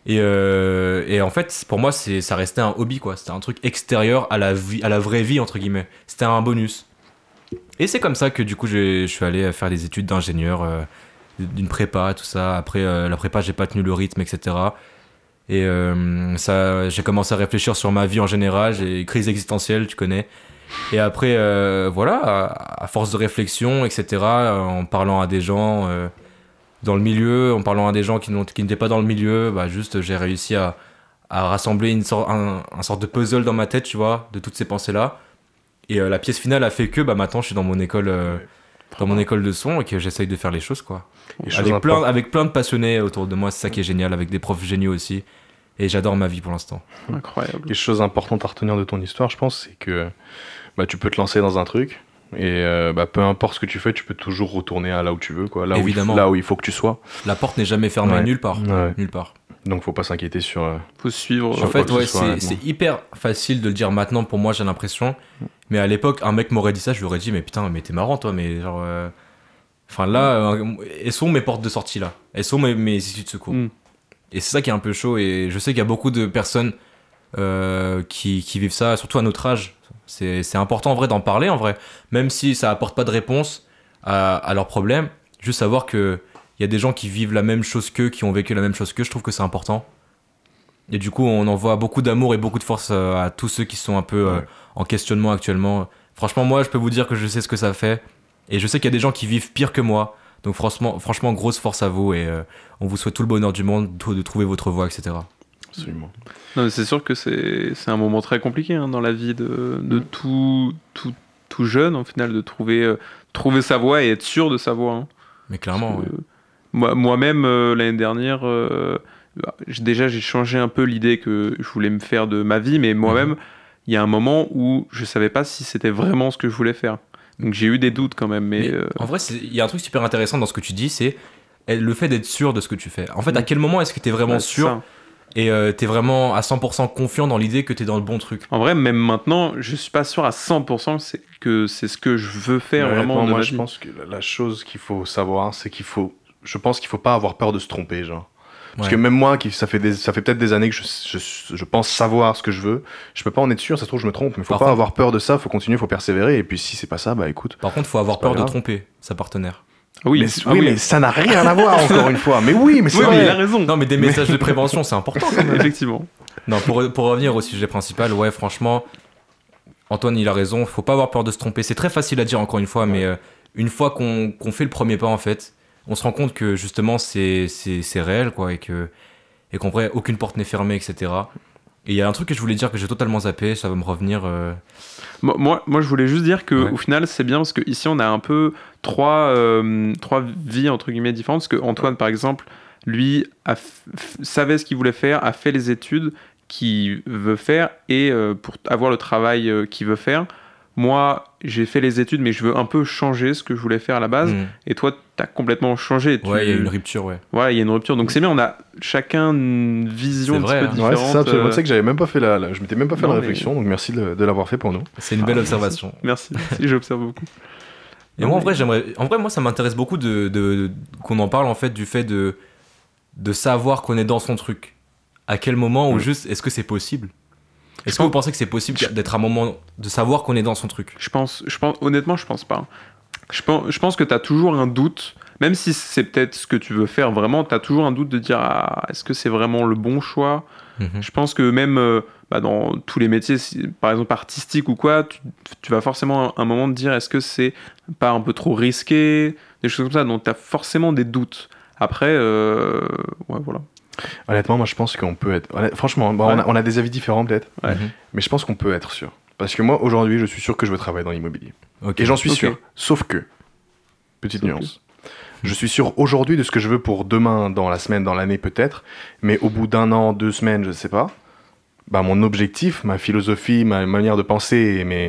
Et en fait, pour moi, ça restait un hobby, quoi. C'était un truc extérieur à la vraie vie, entre guillemets. C'était un bonus. Et c'est comme ça que du coup, je suis allé faire des études d'ingénieur, d'une prépa, tout ça. Après, la prépa, j'ai pas tenu le rythme, etc. Et j'ai commencé à réfléchir sur ma vie en général. J'ai une crise existentielle, tu connais. Et après, voilà, à force de réflexion, etc., en parlant à des gens dans le milieu, en parlant à des gens qui n'étaient pas dans le milieu, bah juste j'ai réussi à rassembler un sorte de puzzle dans ma tête, tu vois, de toutes ces pensées-là. Et la pièce finale a fait que bah, maintenant je suis dans mon école, de son et que j'essaye de faire les choses, quoi. Avec plein de passionnés autour de moi, c'est ça qui est génial, avec des profs géniaux aussi. Et j'adore ma vie pour l'instant.
Incroyable.
Les choses importantes à retenir de ton histoire, je pense, c'est que bah, tu peux te lancer dans un truc et bah, peu importe ce que tu fais, tu peux toujours retourner à là où tu veux, quoi. Là où il faut que tu sois.
La porte n'est jamais fermée nulle part.
Ouais.
Nulle part.
Donc faut pas s'inquiéter sur.
Faut suivre.
En fait, ouais, c'est hyper facile de le dire maintenant pour moi, j'ai l'impression. Mais à l'époque, un mec m'aurait dit ça, je lui aurais dit, mais putain, mais t'es marrant, toi, mais genre. Enfin là, elles sont mes portes de sortie là. Elles sont mes issues de secours. Et c'est ça qui est un peu chaud. Et je sais qu'il y a beaucoup de personnes qui vivent ça, surtout à notre âge. C'est important en vrai d'en parler, en vrai. Même si ça apporte pas de réponse à leurs problèmes. Juste savoir qu'il y a des gens qui vivent la même chose qu'eux, qui ont vécu la même chose qu'eux. Je trouve que c'est important. Et du coup, on envoie beaucoup d'amour et beaucoup de force à tous ceux qui sont un peu en questionnement actuellement. Franchement, moi, je peux vous dire que je sais ce que ça fait. Et je sais qu'il y a des gens qui vivent pire que moi. Donc franchement, grosse force à vous. Et on vous souhaite tout le bonheur du monde, de trouver votre voie, etc.
Absolument.
Non, mais c'est sûr que c'est un moment très compliqué dans la vie de tout jeune, au final, de trouver sa voie et être sûr de sa voie. Hein.
Mais clairement,
moi-même, l'année dernière, déjà, j'ai changé un peu l'idée que je voulais me faire de ma vie, mais moi-même, il y a un moment où je savais pas si c'était vraiment ce que je voulais faire. Donc j'ai eu des doutes quand même. Mais
en vrai, il y a un truc super intéressant dans ce que tu dis, c'est le fait d'être sûr de ce que tu fais. En fait, à quel moment est-ce que tu es vraiment sûr et tu es vraiment à 100% confiant dans l'idée que tu es dans le bon truc?
En vrai, même maintenant, je suis pas sûr à 100% que c'est ce que je veux faire vraiment.
Moi, je pense que la chose qu'il faut savoir, c'est je pense qu'il faut pas avoir peur de se tromper, genre. Parce que même moi, ça fait peut-être des années que je pense savoir ce que je veux. Je peux pas en être sûr, ça se trouve je me trompe. Mais faut pas avoir peur de ça, faut continuer, faut persévérer. Et puis si c'est pas ça, bah écoute.
Par contre, faut avoir peur de tromper sa partenaire.
Oui,
mais ça n'a rien à voir encore une fois. Mais oui, mais c'est vrai.
Il a raison.
Non, mais des messages de prévention, c'est important quand même.
Effectivement.
Non, pour revenir au sujet principal, ouais, franchement, Antoine, il a raison. Faut pas avoir peur de se tromper. C'est très facile à dire encore une fois, mais une fois qu'on fait le premier pas, en fait, on se rend compte que justement c'est réel, quoi, et qu'en vrai aucune porte n'est fermée, etc. Et il y a un truc que je voulais dire que j'ai totalement zappé, ça va me revenir.
Moi, je voulais juste dire que au final c'est bien parce que ici on a un peu trois vies entre guillemets différentes. Parce que Antoine par exemple, lui savait ce qu'il voulait faire, a fait les études qu'il veut faire et pour avoir le travail qu'il veut faire. Moi, j'ai fait les études, mais je veux un peu changer ce que je voulais faire à la base. Et toi, t'as complètement changé.
Ouais, il y a une rupture, ouais.
Voilà, il y a une rupture. Donc c'est bien, on a chacun une vision un petit peu différente.
Ouais, c'est ça, absolument. Tu sais que j'avais même pas fait je m'étais même pas fait la réflexion, donc merci de l'avoir fait pour nous.
C'est une belle observation.
Merci, j'observe beaucoup.
Et moi, en vrai, moi, ça m'intéresse beaucoup qu'on en parle, en fait, du fait de savoir qu'on est dans son truc. À quel moment, ou juste, est-ce que c'est possible? Est-ce que vous pensez que c'est possible d'être un moment de savoir qu'on est dans son truc?
Honnêtement, je pense pas. Je pense que t'as toujours un doute, même si c'est peut-être ce que tu veux faire vraiment, t'as toujours un doute de dire est-ce que c'est vraiment le bon choix? Je pense que même dans tous les métiers, par exemple artistiques ou quoi, tu vas forcément un moment te dire est-ce que c'est pas un peu trop risqué, des choses comme ça, donc t'as forcément des doutes. Après, ouais, voilà.
Honnêtement, moi je pense qu'on peut être. Franchement, on a des avis différents peut-être, mais je pense qu'on peut être sûr. Parce que moi aujourd'hui, je suis sûr que je veux travailler dans l'immobilier. Et j'en suis sûr. Sauf que, petite nuance, je suis sûr aujourd'hui de ce que je veux pour demain, dans la semaine, dans l'année peut-être, mais au bout d'un an, 2 semaines, je sais pas, mon objectif, ma philosophie, ma manière de penser,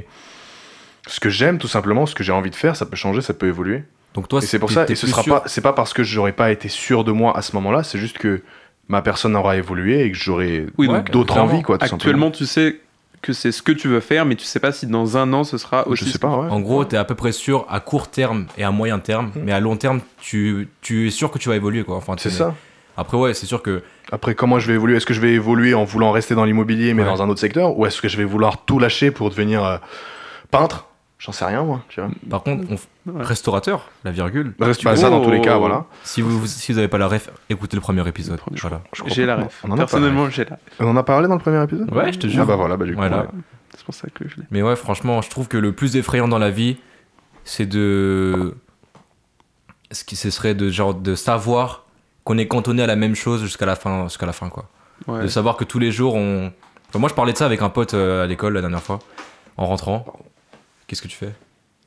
ce que j'aime tout simplement, ce que j'ai envie de faire, ça peut changer, ça peut évoluer. Donc toi, et c'est pour ça, et c'est pas parce que j'aurais pas été sûr de moi à ce moment-là, c'est juste que ma personne aura évolué et que j'aurai d'autres envies, quoi.
Actuellement, tu sais que c'est ce que tu veux faire, mais tu sais pas si dans un an ce sera aussi.
Je sais pas, ouais.
En gros, t'es à peu près sûr à court terme et à moyen terme, mais à long terme, tu es sûr que tu vas évoluer, quoi. Enfin,
c'est ça.
Après, ouais, c'est sûr que.
Après, comment je vais évoluer? Est-ce que je vais évoluer en voulant rester dans l'immobilier, mais
Ouais.
dans un autre secteur? Ou est-ce que je vais vouloir tout lâcher pour devenir peintre? J'en sais rien, moi. Tu vois.
Par contre, restaurateur, la virgule.
Reste pas ça dans tous les cas, voilà.
Si vous avez pas la ref, écoutez le premier épisode. Voilà.
Je crois
J'ai
pas
la
qu'on-
ref.
on en a
Personnellement, j'ai la ref.
On en a parlé dans le premier épisode?
Ouais, je te jure.
Ah bah voilà, bah du coup.
Voilà.
ouais.
C'est pour ça que je l'ai.
Mais ouais, franchement, je trouve que le plus effrayant dans la vie, c'est ce serait de savoir qu'on est cantonné à la même chose jusqu'à la fin, quoi.
Ouais.
De savoir que tous les jours, Enfin, moi, je parlais de ça avec un pote à l'école la dernière fois, en rentrant. Qu'est-ce que tu fais?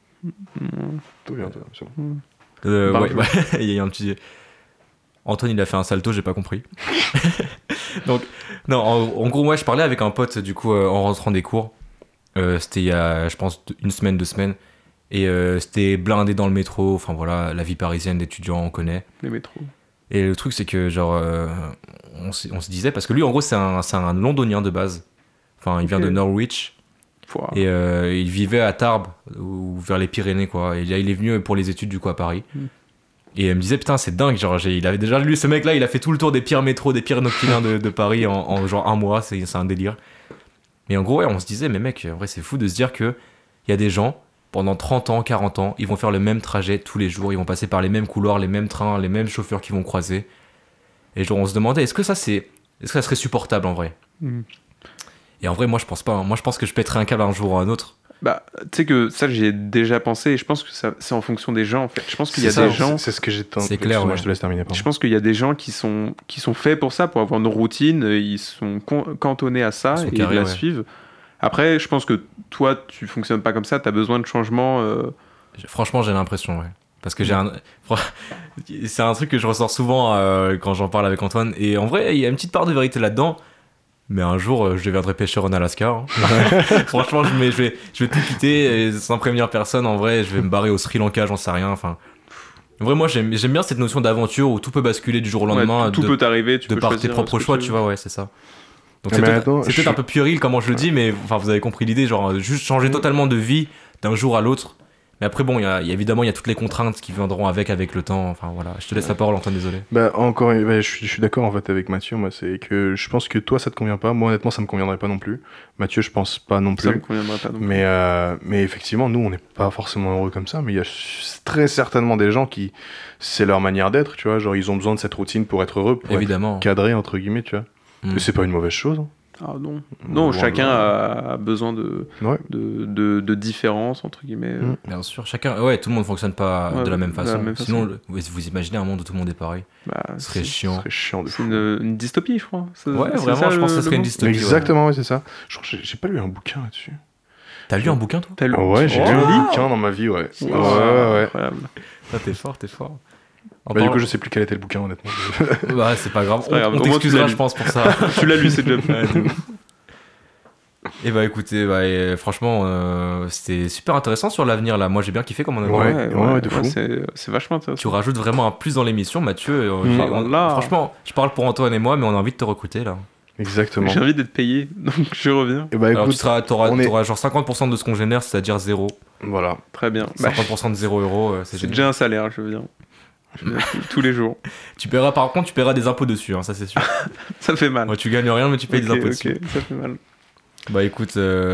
Tout bien, c'est bon.
Ouais, ouais, il y a un petit... Antoine, il a fait un salto, j'ai pas compris. Donc, non, en gros, moi, je parlais avec un pote, du coup, en rentrant des cours. C'était il y a, je pense, 1 semaine, 2 semaines. Et c'était blindé dans le métro. Enfin, voilà, la vie parisienne d'étudiant, on connaît.
Les métros.
Et le truc, c'est que, genre, on se disait... Parce que lui, en gros, c'est un Londonien de base. Enfin, il vient
Ok.
de Norwich.
Pouah.
Et il vivait à Tarbes, ou vers les Pyrénées, quoi. Et là, il est venu pour les études, du coup, à Paris. Et il me disait, putain, c'est dingue. Genre, il avait déjà lu, ce mec-là, il a fait tout le tour des pires métros, des pires nocturnes de Paris en genre 1 mois. C'est un délire. Mais en gros, ouais, on se disait, mais mec, en vrai, c'est fou de se dire qu'il y a des gens, pendant 30 ans, 40 ans, ils vont faire le même trajet tous les jours. Ils vont passer par les mêmes couloirs, les mêmes trains, les mêmes chauffeurs qui vont croiser. Et genre, on se demandait, est-ce que ça serait supportable en vrai?
Mhm.
Et en vrai, moi, je pense pas. Hein. Moi, je pense que je pèterai un câble un jour ou un autre.
Bah, tu sais que ça, j'y ai déjà pensé et je pense que c'est en fonction des gens, en fait. Je pense qu'il y a
C'est ça,
des gens...
C'est ce que j'ai
C'est clair,
Moi,
ouais.
je te laisse terminer. pardon.
Je pense qu'il y a des gens qui sont faits pour ça, pour avoir une routine, ils sont cantonnés à ça
Ils sont
et
carrés,
ils la
ouais.
suivent. Après, je pense que toi, tu fonctionnes pas comme ça, t'as besoin de changement.
Franchement, j'ai l'impression, ouais. Parce que c'est un truc que je ressors souvent quand j'en parle avec Antoine. Et en vrai, il y a une petite part de vérité là-dedans. Mais un jour, je deviendrai pêcheur en Alaska. Hein. Franchement, je vais tout quitter et sans prévenir personne. En vrai, je vais me barrer au Sri Lanka, j'en sais rien. Enfin, en vrai, moi, j'aime bien cette notion d'aventure où tout peut basculer du jour au lendemain.
Ouais, tout peut t'arriver, tu
de
peux
par tes
choisir
propres
ce que
choix,
tu
tu
veux.
vois, ouais, c'est ça. Donc
Mais attends,
c'est peut-être un peu puéril comment je le dis, mais enfin, vous avez compris l'idée, genre juste changer totalement de vie d'un jour à l'autre. Mais après, bon, évidemment, il y a toutes les contraintes qui viendront avec le temps. Enfin, voilà. Je te laisse la parole, Antoine, désolé.
Bah, encore, je suis d'accord en fait avec Mathieu. Moi, c'est que je pense que toi, ça te convient pas. Moi, honnêtement, ça me conviendrait pas non plus. Mathieu, je pense pas non
Ça me
plus.
conviendrait pas. Donc.
Mais effectivement, nous, on n'est pas forcément heureux comme ça. Mais il y a très certainement des gens qui, c'est leur manière d'être, tu vois. Genre, ils ont besoin de cette routine pour être heureux, pour
Évidemment.
être cadré entre guillemets, tu vois.
Mm.
Et c'est pas une mauvaise chose. Hein.
Ah non. Non,
Loin
chacun
de là.
a besoin de différence, entre guillemets.
Mm.
Bien sûr, tout le monde fonctionne pas
Ouais,
de la même
de la
façon.
même
Sinon,
façon.
vous imaginez un monde où tout le monde est pareil.
Bah,
Ce serait
Ce
chiant.
serait chiant de
c'est
fou.
une dystopie, je crois. C'est
Ouais,
ça,
vraiment, je pense que ça
le
serait une
mot
dystopie. ouais.
Exactement, ouais, c'est ça. Je crois que j'ai pas lu un bouquin là-dessus.
T'as lu un bouquin, toi?
T'as lu-
Ah ouais, j'ai
Oh,
lu un bouquin dans ma vie, ouais.
wow,
Ouais.
incroyable.
Ah, t'es fort. En
Bah, du coup,
parlant-
je sais plus quel était le bouquin, honnêtement.
Bah, c'est pas grave.
C'est pas grave.
On
Au moins, tu
t'excusera,
l'as
je
lu.
pense, pour ça.
Tu l'as lu, c'est déjà
Ouais, de ouf. Et bah écoutez, franchement, c'était super intéressant sur l'avenir là. Moi j'ai bien kiffé comme on a
Ouais, de fou.
c'est vachement intéressant.
Tu rajoutes vraiment un plus dans l'émission, Mathieu.
Là.
Franchement, je parle pour Antoine et moi, mais on a envie de te recruter là.
Exactement.
J'ai envie d'être payé, donc je reviens.
Et bah
Alors
écoute,
t'auras
on est-
genre 50% de ce qu'on génère, c'est-à-dire 0.
voilà.
Très bien. Bah,
50% de 0 euros, c'est
c'est
génial.
déjà un salaire, je viens. Je viens tous les jours.
Par contre, tu paieras des impôts dessus, hein, ça c'est sûr.
Ça fait mal.
Ouais, tu gagnes rien, mais tu payes des
Ok,
impôts
ok,
dessus.
ça fait mal.
Bah écoute,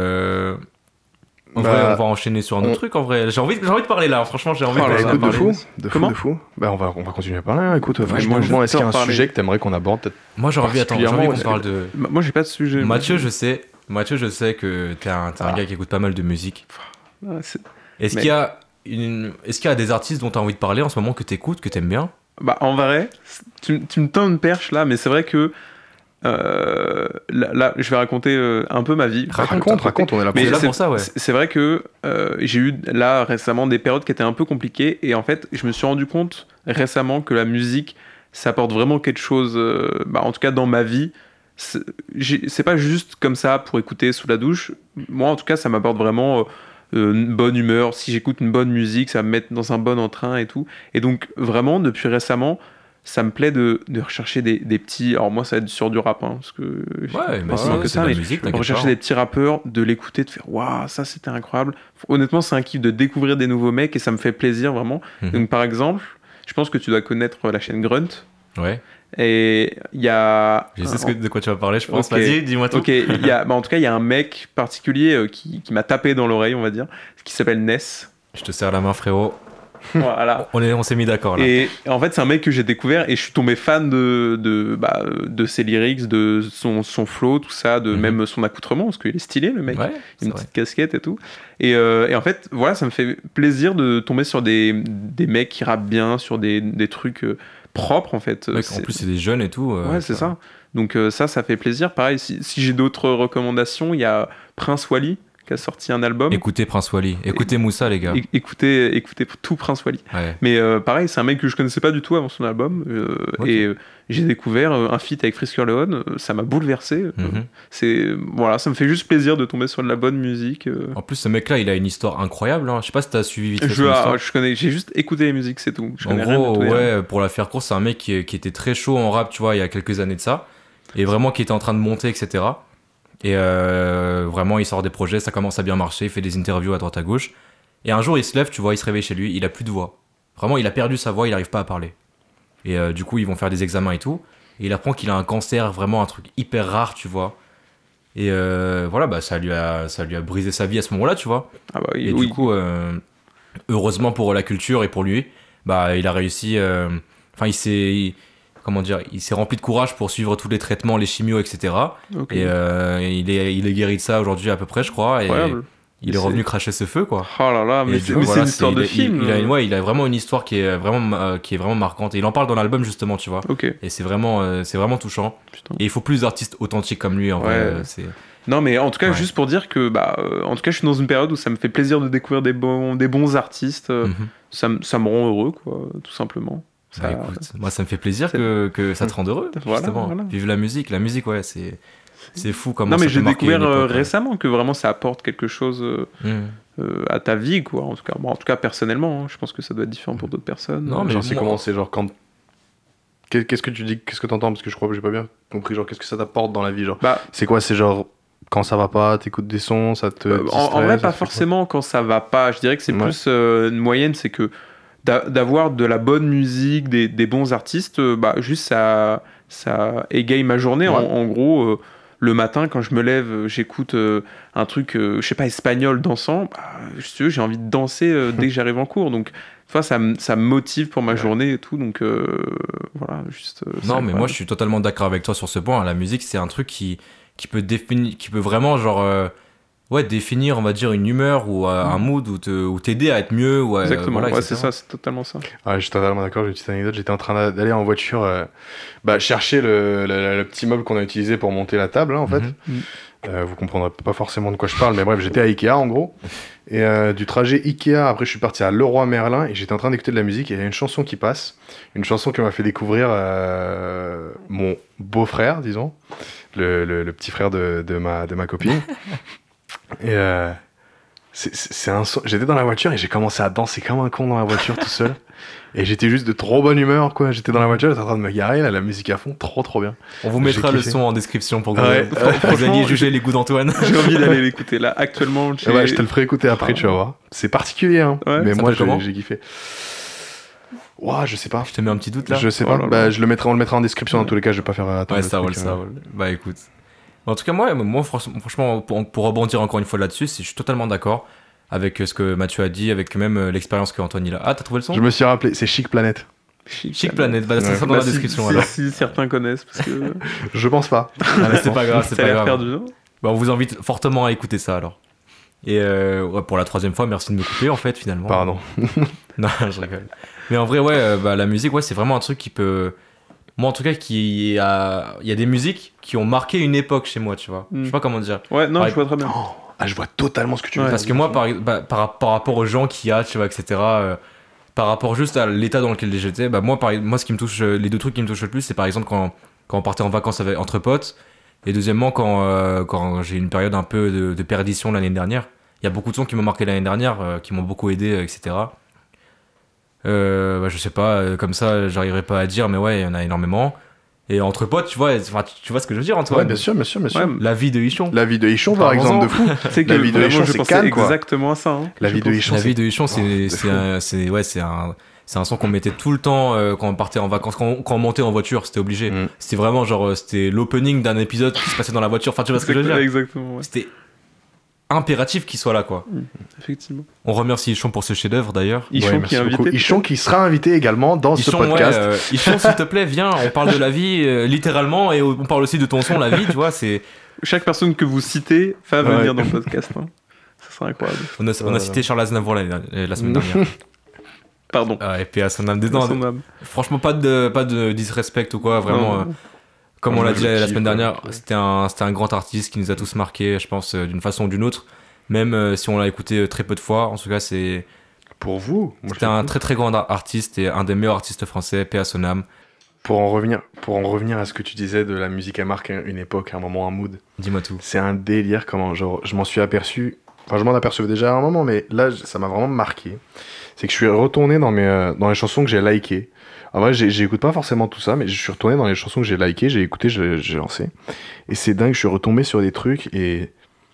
en
Bah,
vrai, on va enchaîner sur un autre truc en vrai. J'ai envie de parler là, franchement, j'ai envie
Oh
de
là
Bah,
là,
parler.
écoute, de
parler.
fou.
Comment
De fou. Bah, on va continuer à parler. Hein. Écoute,
moi,
franchement,
je
est-ce qu'il y a un
parler.
sujet que t'aimerais qu'on aborde peut-être
Moi j'ai envie
Particulièrement,
qu'on parle de...
Moi, j'ai pas de sujet.
Mathieu, je sais que t'es un gars qui écoute pas mal de musique.
Ah, c'est-
Est-ce
Mais-
qu'il y a est-ce qu'il y a des artistes dont t'as envie de parler en ce moment que t'écoutes, que t'aimes bien?
Bah, en vrai, tu me tends une perche là, mais c'est vrai que là, je vais raconter un peu ma vie.
Raconte, on est là pour
Mais
C'est là
c'est-
pour ça, ouais.
C'est vrai que j'ai eu là récemment des périodes qui étaient un peu compliquées et en fait je me suis rendu compte récemment que la musique ça apporte vraiment quelque chose, en tout cas dans ma vie. C'est pas juste comme ça pour écouter sous la douche. Moi en tout cas ça m'apporte vraiment une bonne humeur. Si j'écoute une bonne musique ça va me met dans un bon entrain et tout. Et donc vraiment depuis récemment ça me plaît de rechercher des petits... Alors moi ça va être sur du rap hein, parce que
Ouais, mais
pas
c'est
que
c'est
ça,
de la
mais
musique,
de
t'inquiète
rechercher
pas.
des petits rappeurs, de l'écouter, de faire waouh, ça c'était incroyable. Honnêtement, c'est un kiff de découvrir des nouveaux mecs et ça me fait plaisir vraiment.
Mhm.
Donc par exemple, je pense que tu dois connaître la chaîne Grunt.
Ouais.
Et il y a.
Je sais de quoi tu vas parler, je pense.
Ok.
Vas-y, dis-moi tout.
Ok, en tout cas, il y a un mec particulier qui m'a tapé dans l'oreille, on va dire, qui s'appelle Ness.
Je te serre la main, frérot.
Voilà.
On s'est mis d'accord là.
Et en fait, c'est un mec que j'ai découvert et je suis tombé fan de ses lyrics, de son flow, tout ça, de même son accoutrement, parce qu'il est stylé, le mec.
Ouais,
Une petite casquette et tout. Et en fait, voilà, ça me fait plaisir de tomber sur des mecs qui rappent bien, sur des trucs propres, en fait.
Ouais, en plus, c'est des jeunes et tout.
Ouais, c'est ça. Donc ça fait plaisir. Pareil, si j'ai d'autres recommandations, il y a Prince Wally qui a sorti un album.
Écoutez Prince Wally, écoutez Moussa, les gars.
Écoutez tout Prince Wally.
Ouais.
Mais pareil, c'est un mec que je connaissais pas du tout avant son album. Et j'ai découvert un feat avec Frisk Orleans. Ça m'a bouleversé. Voilà, ça me fait juste plaisir de tomber sur de la bonne musique.
En plus, ce mec-là, il a une histoire incroyable. Hein. Je sais pas si t'as suivi vite fait son histoire.
J'ai juste écouté les musiques, c'est tout.
En gros, ouais, pour la faire courte, c'est un mec qui était très chaud en rap, tu vois, il y a quelques années de ça. Et vraiment qui était en train de monter, etc. Et vraiment, il sort des projets, ça commence à bien marcher, il fait des interviews à droite à gauche. Et un jour, il se lève, tu vois, il se réveille chez lui, il a plus de voix. Vraiment, il a perdu sa voix, il arrive pas à parler. Et du coup, ils vont faire des examens et tout. Et il apprend qu'il a un cancer, vraiment un truc hyper rare, tu vois. Et voilà, bah, ça lui a brisé sa vie à ce moment-là, tu vois.
Ah bah,
et du coup, heureusement pour la culture et pour lui, bah, il a réussi. Enfin, il s'est rempli de courage pour suivre tous les traitements, les chimios, etc.
Okay.
Et il est guéri de ça aujourd'hui à peu près, je crois.
Incroyable.
Et il est revenu cracher ce feu, quoi.
Oh là là, mais c'est une histoire de film.
Il a vraiment une histoire qui est vraiment marquante. Et il en parle dans l'album, justement, tu vois.
Okay.
Et c'est vraiment touchant.
Putain.
Et il faut plus d'artistes authentiques comme lui, en vrai.
Non, mais en tout cas, juste pour dire que, en tout cas, je suis dans une période où ça me fait plaisir de découvrir des bons artistes. Ça me rend heureux, quoi, tout simplement.
Bah, écoute, moi, ça me fait plaisir que ça te rende heureux, justement. Voilà. Vive la musique, ouais, c'est fou comment
non, mais
ça
j'ai
peut marquer
découvert récemment que vraiment ça apporte quelque chose à ta vie, quoi. En tout cas personnellement, hein. Je pense que ça doit être différent pour d'autres personnes.
Non, mais genre, c'est comment, c'est genre quand. Qu'est-ce que tu dis, qu'est-ce que t'entends? Parce que je crois que j'ai pas bien compris, genre, qu'est-ce que ça t'apporte dans la vie, genre. C'est quoi, c'est genre. Quand ça va pas, t'écoutes des sons, ça te.
En vrai, pas forcément quand ça va pas. Je dirais que c'est plus une moyenne, c'est que d'avoir de la bonne musique, des bons artistes, juste ça égaye ma journée. En gros, le matin, quand je me lève, j'écoute un truc, je sais pas, espagnol dansant, j'ai envie de danser dès que j'arrive en cours. Donc, ça me motive pour ma journée et tout. Donc, voilà, juste.
Non, mais moi, je suis totalement d'accord avec toi sur ce point. La musique, c'est un truc qui peut vraiment, genre. Définir, on va dire, une humeur ou un mood ou t'aider à être mieux.
Exactement,
voilà,
c'est ça, c'est totalement ça.
Ouais, je suis totalement d'accord, j'ai une petite anecdote. J'étais en train d'aller en voiture chercher le petit meuble qu'on a utilisé pour monter la table, hein, en fait. Vous comprendrez pas forcément de quoi je parle, mais bref, j'étais à Ikea, en gros. Et du trajet Ikea, après, je suis parti à Leroy Merlin et j'étais en train d'écouter de la musique et il y a une chanson qui passe. Une chanson qui m'a fait découvrir mon beau-frère, disons, le petit frère de ma copine. Et c'est un son. J'étais dans la voiture et j'ai commencé à danser comme un con dans la voiture tout seul. Et j'étais juste de trop bonne humeur, quoi. J'étais dans la voiture, j'étais en train de me garer, là, la musique à fond, trop bien.
On vous mettra le son en description pour que vous alliez juger les goûts d'Antoine.
J'ai envie d'aller l'écouter là, actuellement.
Ouais, je te le ferai écouter après, tu vas voir. C'est particulier, hein. Mais moi, j'ai kiffé. Ouah, je sais pas.
Je te mets un petit doute là.
Je sais pas. On le mettra en description dans tous les cas, je vais pas faire attendre.
Ouais, ça roule. Bah écoute. En tout cas, moi franchement, pour rebondir encore une fois là-dessus, je suis totalement d'accord avec ce que Mathieu a dit, avec même l'expérience qu'Antoine il a. Ah, t'as trouvé le son?
Je me suis rappelé, c'est Chic Planet.
Chic Planet, ça sera dans la description alors.
Si certains connaissent, parce que.
Je pense pas.
C'est pas grave, c'est pas grave.
Perdu,
on vous invite fortement à écouter ça alors. Et pour la 3e fois, merci de me couper en fait finalement.
Pardon.
Non, je rigole. Mais en vrai, la musique, c'est vraiment un truc qui peut. Moi, en tout cas, il y a des musiques qui ont marqué une époque chez moi, tu vois. Je sais pas comment dire.
Ouais, non, je vois très bien.
Je vois totalement ce que tu veux dire.
Parce que moi, par rapport aux gens qu'il y a, tu vois, etc., par rapport juste à l'état dans lequel j'étais, moi, ce qui me touche, les 2 trucs qui me touchent le plus, c'est par exemple quand on partait en vacances entre potes, et deuxièmement, quand j'ai une période un peu de perdition l'année dernière. Il y a beaucoup de sons qui m'ont marqué l'année dernière, qui m'ont beaucoup aidé, etc. Je sais pas, comme ça j'arriverai pas à dire, mais ouais, il y en a énormément. Et entre potes, tu vois ce que je veux dire, Antoine?
Ouais, bien sûr.
Ouais, la vie de Hichon.
La vie de Hichon, par exemple, de fou.
C'est que
la vie de Hichon, c'est Cannes, quoi.
Exactement ça. Hein.
La vie de Hichon,
c'est C'est un son qu'on mettait tout le temps quand on partait en vacances, quand on montait en voiture, c'était obligé. C'était vraiment genre, c'était l'opening d'un épisode qui se passait dans la voiture. Enfin, tu vois ce que je veux dire?
Exactement, ouais.
C'était impératif qu'il soit là, quoi.
Effectivement.
On remercie Ichon pour ce chef-d'œuvre d'ailleurs.
Ichon
merci
qui est invité.
beaucoup. Ichon qui sera invité également dans ce podcast.
Ichon, s'il te plaît, viens, on parle de la vie littéralement et on parle aussi de ton son, la vie, tu vois, c'est...
Chaque personne que vous citez va venir dans le podcast. Hein. Ça sera incroyable.
On a cité Charles Aznavour la semaine dernière.
Pardon.
Et puis à son âme dedans. Franchement, pas de disrespect ou quoi, vraiment. Comme on l'a dit la semaine dernière, c'était un grand artiste qui nous a tous marqués, je pense, d'une façon ou d'une autre. Même si on l'a écouté très peu de fois, en tout cas, c'est...
Pour vous,
c'était un très très grand artiste et un des meilleurs artistes français, paix à son âme.
Pour en revenir à ce que tu disais de la musique, elle marque une époque, un moment, un mood.
Dis-moi tout.
C'est un délire, comment, genre, je m'en suis aperçu. Enfin, je m'en apercevais déjà à un moment, mais là, ça m'a vraiment marqué. C'est que je suis retourné dans les chansons que j'ai likées. En vrai, j'écoute pas forcément tout ça, mais je suis retourné dans les chansons que j'ai likées, j'ai écouté, j'ai lancé. Et c'est dingue, je suis retombé sur des trucs et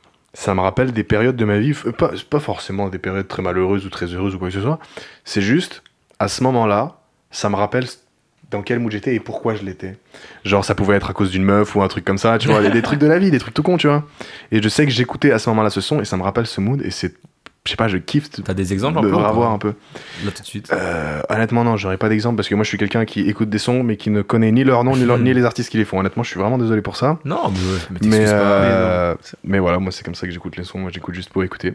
ça me rappelle des périodes de ma vie, pas forcément des périodes très malheureuses ou très heureuses ou quoi que ce soit. C'est juste, à ce moment-là, ça me rappelle dans quel mood j'étais et pourquoi je l'étais. Genre, ça pouvait être à cause d'une meuf ou un truc comme ça, tu vois, des trucs de la vie, des trucs tout cons, tu vois. Et je sais que j'écoutais à ce moment-là ce son et ça me rappelle ce mood et c'est, je sais pas, je kiffe.
T'as des exemples
de
un peu
revoir un peu.
Là tout de suite.
Honnêtement, non, j'aurais pas d'exemple parce que moi je suis quelqu'un qui écoute des sons mais qui ne connaît ni leur nom ni les artistes qui les font. Honnêtement, je suis vraiment désolé pour ça.
Non, mais t'excuses pas.
Mais voilà, moi c'est comme ça que j'écoute les sons, moi j'écoute juste pour écouter.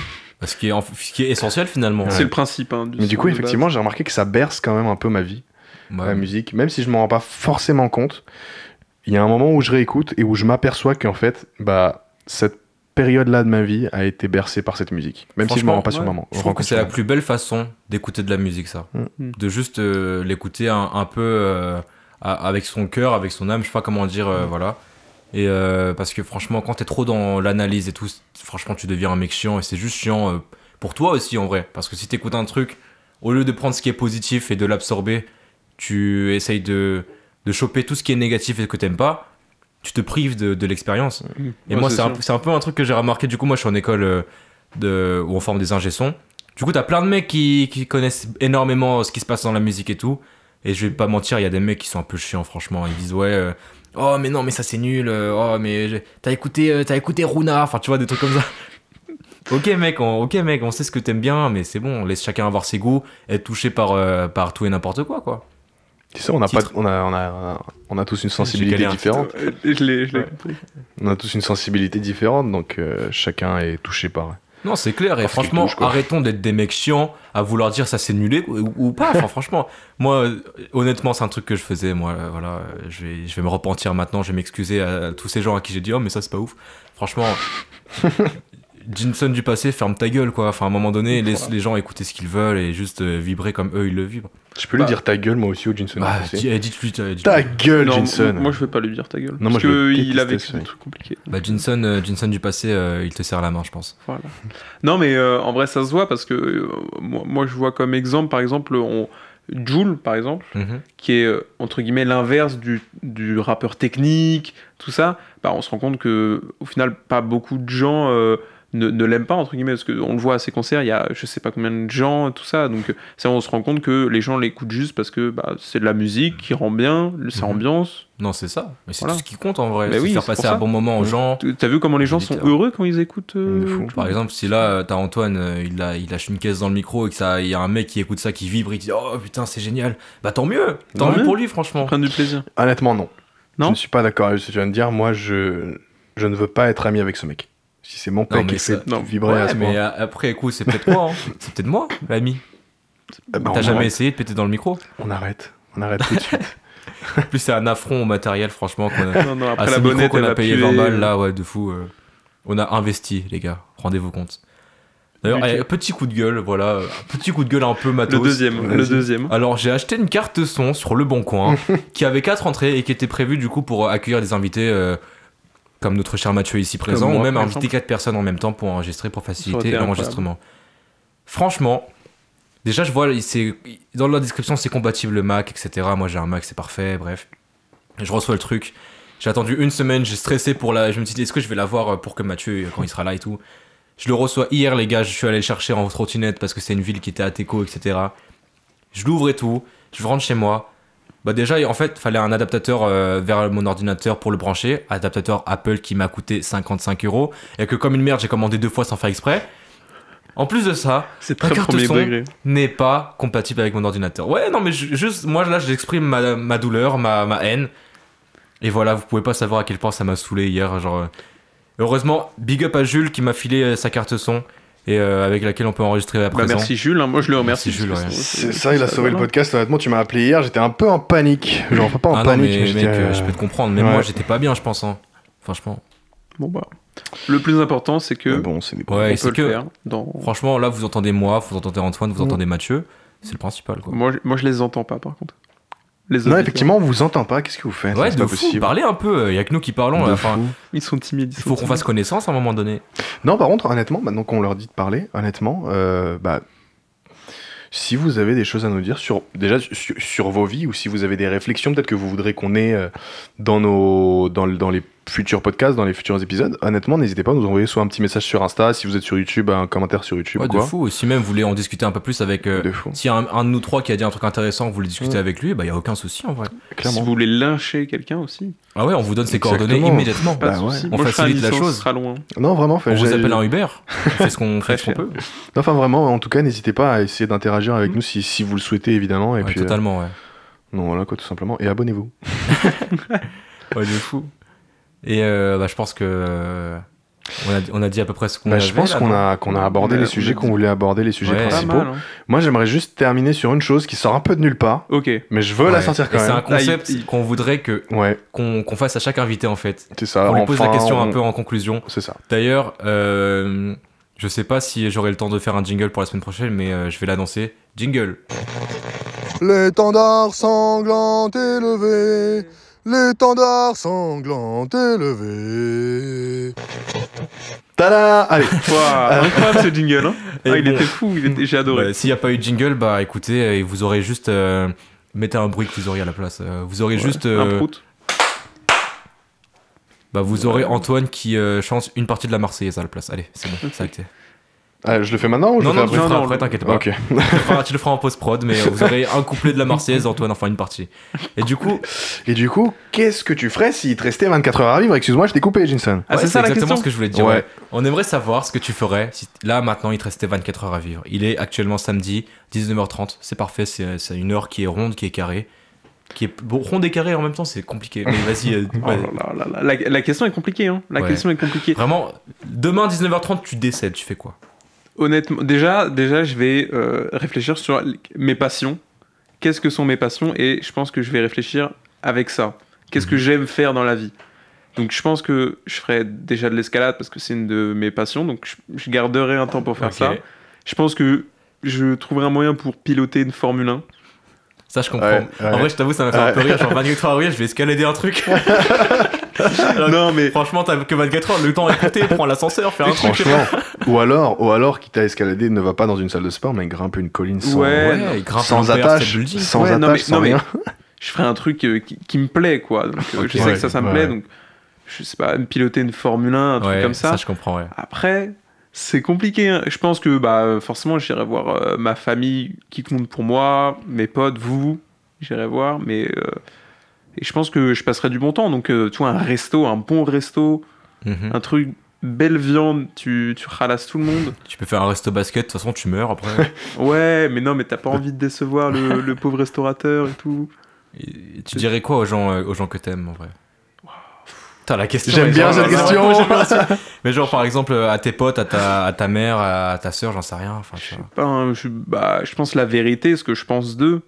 Ce qui est essentiel finalement.
C'est le principe. Hein,
mais du coup, effectivement, j'ai remarqué que ça berce quand même un peu ma vie, la musique, même si je m'en rends pas forcément compte. Il y a un moment où je réécoute et où je m'aperçois qu'en fait, cette période-là de ma vie a été bercée par cette musique, même si je m'en rends pas sur le moment.
Je trouve que c'est la plus belle façon d'écouter de la musique, ça. De juste l'écouter un peu avec son cœur, avec son âme, je sais pas comment dire, voilà. Et parce que franchement, quand t'es trop dans l'analyse et tout, franchement, tu deviens un mec chiant et c'est juste chiant pour toi aussi en vrai. Parce que si t'écoutes un truc, au lieu de prendre ce qui est positif et de l'absorber, tu essayes de choper tout ce qui est négatif et que t'aimes pas. Tu te prives de l'expérience. Et moi, c'est un peu un truc que j'ai remarqué. Du coup, moi, je suis en école où on forme des ingé-sons. Du coup, t'as plein de mecs qui connaissent énormément ce qui se passe dans la musique et tout. Et je vais pas mentir, il y a des mecs qui sont un peu chiants, franchement. Ils disent, ouais, oh, mais non, mais ça, c'est nul. Oh, mais t'as écouté Runa. Enfin, tu vois, des trucs comme ça. Ok, mec, on sait ce que t'aimes bien, mais c'est bon, laisse chacun avoir ses goûts, être touché par tout et n'importe quoi.
Tu sais, on a tous une sensibilité différente.
Je l'ai compris.
On a tous une sensibilité différente, donc chacun est touché par.
Non, c'est clair, et franchement, arrêtons d'être des mecs chiants à vouloir dire ça c'est nulé ou pas. Enfin, franchement, moi, honnêtement, c'est un truc que je faisais. Moi, voilà, je vais me repentir maintenant, je vais m'excuser à tous ces gens à qui j'ai dit, oh, mais ça c'est pas ouf. Franchement. Jinson du passé, ferme ta gueule quoi. Enfin à un moment donné, laisse les gens écouter ce qu'ils veulent et juste vibrer comme eux ils le vibrent.
Je peux lui dire ta gueule moi aussi au Jinson du passé.
Dites-lui
ta gueule non, Jinson.
Moi je vais pas lui dire ta gueule.
Non,
parce qu'il a vécu des trucs compliqués.
Jinson du passé, il te serre la main je pense.
Voilà. Non mais en vrai ça se voit parce que moi je vois comme exemple par exemple Jul par exemple, qui est entre guillemets l'inverse du rappeur technique, tout ça. On se rend compte que au final pas beaucoup de gens ne l'aiment pas entre guillemets parce qu'on le voit à ses concerts, il y a je sais pas combien de gens tout ça, donc ça on se rend compte que les gens l'écoutent juste parce que c'est de la musique qui rend bien, ça ambiance.
Non c'est ça, mais c'est tout ce qui compte en vrai,
c'est
faire passer un bon moment aux gens.
T'as vu comment les gens sont heureux quand ils écoutent
Par exemple si là t'as Antoine, il lâche une caisse dans le micro et que il y a un mec qui écoute ça, qui vibre, il dit oh putain c'est génial, tant mieux pour lui franchement.
Prendre du plaisir.
Honnêtement non. Je ne suis pas d'accord avec ce que tu viens de dire, moi je ne veux pas être ami avec ce mec. Si c'est mon père qui fait vibrer à ce moment.
Mais après, écoute, c'est peut-être moi. C'est peut-être moi, l'ami. T'as jamais essayé de péter dans le micro?
On arrête tout de suite.
En plus, c'est un affront au matériel, franchement.
Après
à
la
micro qu'on a
va
payé
puer.
20 balles, là, ouais, de fou. On a investi, les gars. Rendez-vous compte. D'ailleurs, petit coup de gueule, voilà. Petit coup de gueule un peu matos.
Le deuxième.
Alors, j'ai acheté une carte son sur Le Bon Coin qui avait 4 entrées et qui était prévue, du coup, pour accueillir des invités... comme notre cher Mathieu ici présent,
moi,
ou même inviter 4 personnes en même temps pour enregistrer, pour faciliter l'enregistrement. Franchement, déjà je vois, dans la description c'est compatible le Mac, etc. Moi j'ai un Mac, c'est parfait, bref. Je reçois le truc. J'ai attendu une semaine, j'ai stressé je me suis dit est-ce que je vais l'avoir pour que Mathieu, quand il sera là et tout. Je le reçois hier les gars, je suis allé le chercher en trottinette parce que c'est une ville qui était à Teco, etc. Je l'ouvre et tout, je rentre chez moi. Bah déjà, en fait, il fallait un adaptateur vers mon ordinateur pour le brancher. Adaptateur Apple qui m'a coûté 55 €. Et que comme une merde, j'ai commandé 2 fois sans faire exprès. En plus de ça,
C'est
la
très
carte
premier
son
degré.
n'est pas compatible avec mon ordinateur. Ouais, non, mais juste, moi là, j'exprime ma douleur, ma haine. Et voilà, vous pouvez pas savoir à quel point ça m'a saoulé hier. Genre, heureusement, big up à Jules qui m'a filé sa carte son et avec laquelle on peut enregistrer à
Bah,
présent.
merci Jules, hein. Moi je le remercie.
Merci, Jules,
parce que
ouais.
C'est ça, il a sauvé le
voilà.
podcast. Honnêtement, tu m'as appelé hier, j'étais un peu en panique. Genre, pas en
Ah non,
panique,
mais
j'étais,
mec, je peux te comprendre. Même
ouais.
moi, j'étais pas bien, je pense. Hein. Franchement.
Bon bah. Le plus important, c'est que
Mais bon, c'est des...
Ouais,
on
c'est
peut le
que.
faire. Dans...
Franchement, là, vous entendez moi, vous entendez Antoine, vous entendez Mathieu. C'est le principal, quoi.
Moi je les entends pas par contre. Les
Non,
auditeurs.
effectivement, on vous entend pas. Qu'est-ce que vous faites?
Ouais,
C'est
de
pas
fou.
possible.
Parlez un peu. Il y a que nous qui parlons.
De
Enfin,
fou.
Ils sont timides.
il faut qu'on fasse connaissance à un moment donné.
Non, par contre, honnêtement, maintenant qu'on leur dit de parler, honnêtement, si vous avez des choses à nous dire sur vos vies, ou si vous avez des réflexions peut-être que vous voudrez qu'on ait dans les futurs podcasts, dans les futurs épisodes, honnêtement, n'hésitez pas à nous envoyer soit un petit message sur Insta, si vous êtes sur YouTube, un commentaire sur YouTube,
Ouais, de
quoi.
fou. Si même vous voulez en discuter un peu plus avec.
De fou.
S'il y a un de nous trois qui a dit un truc intéressant, vous voulez discuter
Ouais.
avec lui, bah, il y a aucun souci en vrai.
Si
Clairement.
vous voulez lyncher quelqu'un aussi.
Ah ouais, on vous donne ses
Exactement.
coordonnées immédiatement.
Pas de
Bah ouais.
souci.
On
Moi, je ferai
facilite la
licence,
chose.
ce sera loin.
Non, vraiment,
On vous appelle un Uber. On fait ce qu'on
Très
peut.
Enfin, vraiment, en tout cas, n'hésitez pas à essayer d'interagir avec nous si vous le souhaitez, évidemment. Et
Ouais,
puis,
totalement, ouais.
non, voilà, quoi, tout simplement. Et abonnez-vous.
Ouais, de fou. Et je pense que on a dit à peu près ce qu'on
Bah,
avait.
je pense
là,
qu'on
non
a abordé
On a-
les sujets
on a
qu'on
dit-
voulait aborder, les sujets
Ouais.
Pas
principaux.
mal, hein.
Moi, j'aimerais juste terminer sur une chose qui sort un peu de nulle part,
Ok.
mais je veux
Ouais.
la sortir
Et
quand
c'est un
même.
concept
Là, il-
qu'on voudrait
Ouais,
qu'on fasse à chaque invité en fait.
c'est ça.
On lui pose la
Enfin,
question un peu en conclusion.
C'est ça.
D'ailleurs, je sais pas si j'aurai le temps de faire un jingle pour la semaine prochaine, mais je vais l'annoncer. Jingle.
L'étendard sanglant élevé, l'étendard sanglant élevé.
Tada! Allez.
Ouah, incroyable ce jingle. Hein.
Et
Ah, il
bon.
était fou. J'ai adoré.
S'il n'y a pas eu de jingle, bah écoutez, vous aurez juste. Mettez un bruit que vous auriez à la place. Vous aurez juste.
Un prout.
Bah vous aurez Antoine qui chante une partie de la Marseillaise à la place. Allez, c'est bon, c'est acté.
Ah, je le fais maintenant ou je
Non,
le fais
non, tu le
après?
feras
non,
après,
non.
t'inquiète pas.
Ok.
Tu le feras en post-prod, mais vous aurez un couplet de la Marseillaise, Antoine, enfin une partie. Et du coup,
Et du coup, qu'est-ce que tu ferais s'il te restait 24 heures à vivre? Excuse-moi, je t'ai coupé, Jinson.
Ah,
ouais,
c'est ça la
exactement
question.
ce que je voulais te dire.
Ouais.
Ouais. On aimerait savoir ce que tu ferais si là maintenant il te restait 24 heures à vivre. Il est actuellement samedi, 19h30. C'est parfait, c'est une heure qui est ronde, qui est carrée. Qui est bon, ronde et carrée en même temps, c'est compliqué. Mais vas-y.
Oh là là là là. La question est compliquée. Hein. La
Ouais.
question est compliquée.
Vraiment, demain 19h30, tu décèdes, tu fais quoi?
Honnêtement, déjà, je vais réfléchir sur mes passions. Qu'est-ce que sont mes passions? Et je pense que je vais réfléchir avec ça. Qu'est-ce que j'aime faire dans la vie? Donc je pense que je ferai déjà de l'escalade parce que c'est une de mes passions. Donc je garderai un temps pour faire
Ok.
ça. Je pense que je trouverai un moyen pour piloter une Formule 1.
Ça, je comprends.
Ouais, ouais.
En vrai, je t'avoue, ça m'a fait un peu rire. Genre 24 heures à rire, je vais escalader un truc. Alors,
Non, mais
franchement, t'as que 24 heures, le temps est compté, prends l'ascenseur, fais un truc.
Franchement. ou alors, quitte à escalader, ne va pas dans une salle de sport, mais grimpe une colline sans,
Ouais,
Ouais, il grimpe
sans
l'Empire
attache,
State Building.
sans
Ouais, non,
attache,
mais-
sans
non, mais-
rien.
je ferai un truc qui me plaît, quoi. Donc
Ok.
je sais
Ouais,
que ça me
ouais.
plaît. Donc je sais pas, me piloter une Formule 1, un truc
Ouais,
comme ça.
je comprends, ouais.
Après, c'est compliqué. Hein. Je pense que forcément, j'irai voir ma famille qui compte pour moi, mes potes, vous. J'irai voir, mais et je pense que je passerai du bon temps. Donc, tu vois, un resto, un bon resto,
Mhm.
un truc, belle viande, tu ralasses tout le monde.
Tu peux faire un resto basket, de toute façon, tu meurs après.
Ouais, mais non, mais t'as pas envie de décevoir le pauvre restaurateur et tout.
Et tu dirais quoi aux gens que t'aimes, en vrai? Putain, la question.
J'aime
est
bien
genre-
cette question.
j'aime bien la suite. Mais genre, par exemple, à tes potes, à ta mère, à ta soeur, j'en sais rien. Enfin, tu vois.
Pas un- je pense la vérité, ce que je pense d'eux.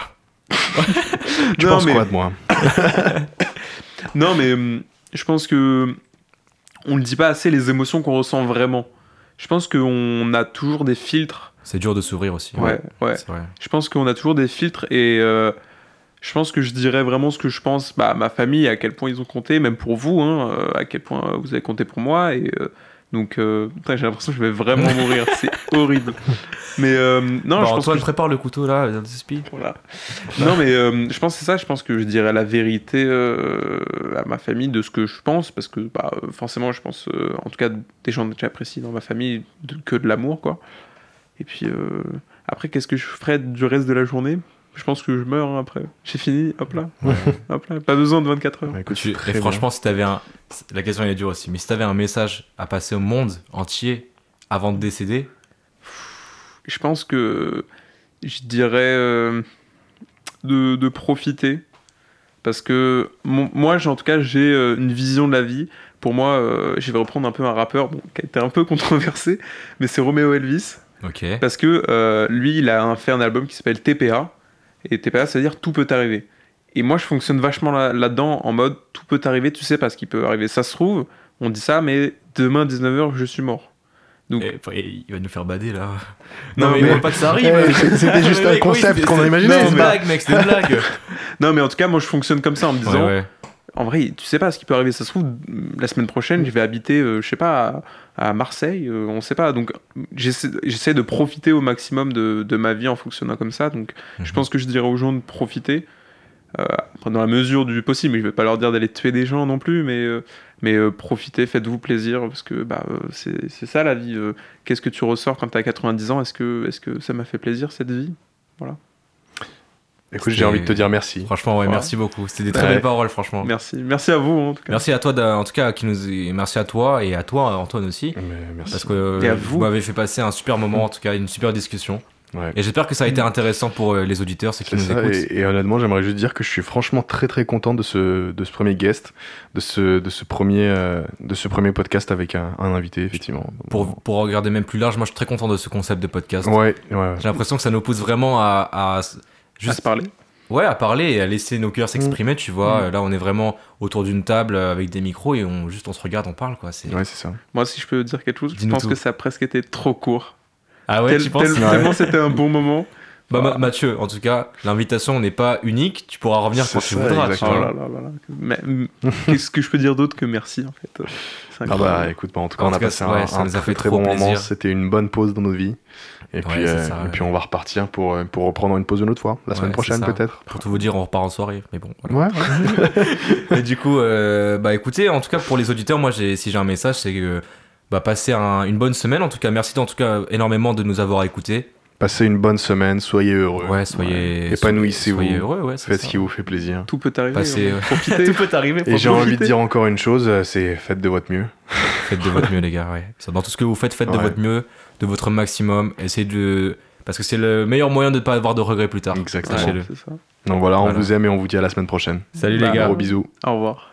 Tu
Non,
penses
mais-
quoi de moi?
Non, mais je pense que on le dit pas assez les émotions qu'on ressent vraiment. Je pense qu'on a toujours des filtres.
C'est dur de s'ouvrir aussi.
Ouais.
C'est vrai.
Je pense qu'on a toujours des filtres et je pense que je dirais vraiment ce que je pense à ma famille, à quel point ils ont compté, même pour vous, hein, à quel point vous avez compté pour moi. Et donc, putain, j'ai l'impression que je vais vraiment mourir. C'est horrible. Mais non,
Bon,
je pense
Antoine,
que
prépare le couteau là, dans le speed.
voilà. Non, mais je pense que c'est ça. Je pense que je dirais la vérité à ma famille de ce que je pense, parce que forcément, je pense, en tout cas, des gens que j'apprécie dans ma famille, que de l'amour, quoi. Et puis Après, qu'est-ce que je ferais du reste de la journée? Je pense que je meurs hein, après. J'ai fini, hop là. Hop là. Pas besoin de 24 heures.
Bah, écoute,
Et
très
franchement, si t'avais la question elle est dure aussi, mais si t'avais un message à passer au monde entier avant de décéder,
Je pense que je dirais de profiter. Parce que moi, en tout cas, j'ai une vision de la vie. Pour moi, je vais reprendre un peu un rappeur qui a été un peu controversé, mais c'est Romeo Elvis.
ok.
Parce que lui, il a fait un album qui s'appelle TPA. Et TPA, ça veut dire tout peut arriver. Et moi, je fonctionne vachement là-dedans, en mode tout peut arriver, tu sais pas ce qui peut arriver. Ça se trouve, on dit ça, mais demain, 19h, je suis mort. Donc,
Et il va nous faire bader là.
Non,
Non, mais
mais-
il faut pas que ça arrive.
C'était juste un
Mec, oui,
concept
c'était-
qu'on a
c'était-
imaginé.
C'était une
mais-
blague, mec, c'était une blague.
non, mais en tout cas, moi, je fonctionne comme ça en me disant,
Ouais, ouais.
en vrai, tu sais pas ce qui peut arriver. Ça se trouve, la semaine prochaine, je vais habiter, je sais pas, à Marseille, on sait pas. Donc, j'essaie de profiter au maximum de ma vie en fonctionnant comme ça. Donc, je pense que je dirais aux gens de profiter, après, dans la mesure du possible. Mais je vais pas leur dire d'aller tuer des gens non plus, mais profitez, faites-vous plaisir, parce que c'est ça la vie. Qu'est-ce que tu ressors quand t'as 90 ans? Est-ce que ça m'a fait plaisir cette vie? Voilà.
Écoute, j'ai envie de te dire merci.
Franchement, ouais,
Ouais.
merci beaucoup. C'était des très
Ouais.
belles paroles, franchement.
Merci à vous en tout cas.
Merci à toi, en tout cas, merci à toi et à toi, Antoine aussi.
Mais merci.
Parce que
Et à
vous
vous.
m'avez fait passer un super moment, en tout cas, une super discussion.
Ouais.
Et j'espère que ça a été intéressant pour les auditeurs, ceux qui
C'est
nous
ça,
écoutent.
et honnêtement, j'aimerais juste dire que je suis franchement très très content de ce premier guest, de ce premier podcast avec un invité, effectivement.
Pour regarder même plus large, moi je suis très content de ce concept de podcast.
Ouais, ouais.
J'ai l'impression que ça nous pousse vraiment à
À se parler.
Ouais, à parler et à laisser nos cœurs s'exprimer, tu vois. Là, on est vraiment autour d'une table avec des micros et on se regarde, on parle, quoi.
Ouais, c'est ça.
Moi, si je peux dire quelque chose, je
Dis-nous
pense
tout.
que ça a presque été trop court.
Ah ouais, tu penses
Tellement c'était un bon moment.
Mathieu, en tout cas, l'invitation n'est pas unique. Tu pourras revenir quand
C'est
tu
ça,
voudras. tu
exactement.
Oh
vois.
là là là là. Mais, qu'est-ce que je peux dire d'autre que merci en fait. C'est
Ah
incroyable.
bah écoute, en tout cas,
En
on
tout
a
cas,
passé
ouais, ça
un
nous a
très
fait
très
trop
bon moment.
plaisir.
C'était une bonne pause dans notre vie. Et puis,
c'est ça,
et puis
ouais.
on va repartir pour reprendre une pause une autre fois, la semaine
Ouais,
prochaine
c'est ça.
peut-être.
Pour tout vous dire, on repart en soirée. Mais bon, voilà.
Ouais,
Et du coup, écoutez, en tout cas, pour les auditeurs, moi, si j'ai un message, c'est que passez une bonne semaine. En tout cas, merci en tout cas énormément de nous avoir écoutés.
Passez une bonne semaine, soyez heureux.
Ouais, soyez
Épanouissez-vous.
soyez heureux, ouais, c'est
Faites
ça.
ce qui vous fait plaisir.
Tout peut arriver.
Passez,
hein. Profitez.
Tout peut arriver.
Et j'ai envie de dire encore une chose, c'est faites de votre mieux.
Faites de votre mieux, les gars. Ouais. Dans tout ce que vous faites, faites de
Ouais.
votre mieux, de votre maximum. Essayez de. Parce que c'est le meilleur moyen de ne pas avoir de regrets plus tard.
Exactement.
Sachez-le.
C'est ça.
Donc voilà, on
Voilà.
vous aime et on vous dit à la semaine prochaine.
Salut
Bah,
les gars.
Gros bisous.
Au revoir.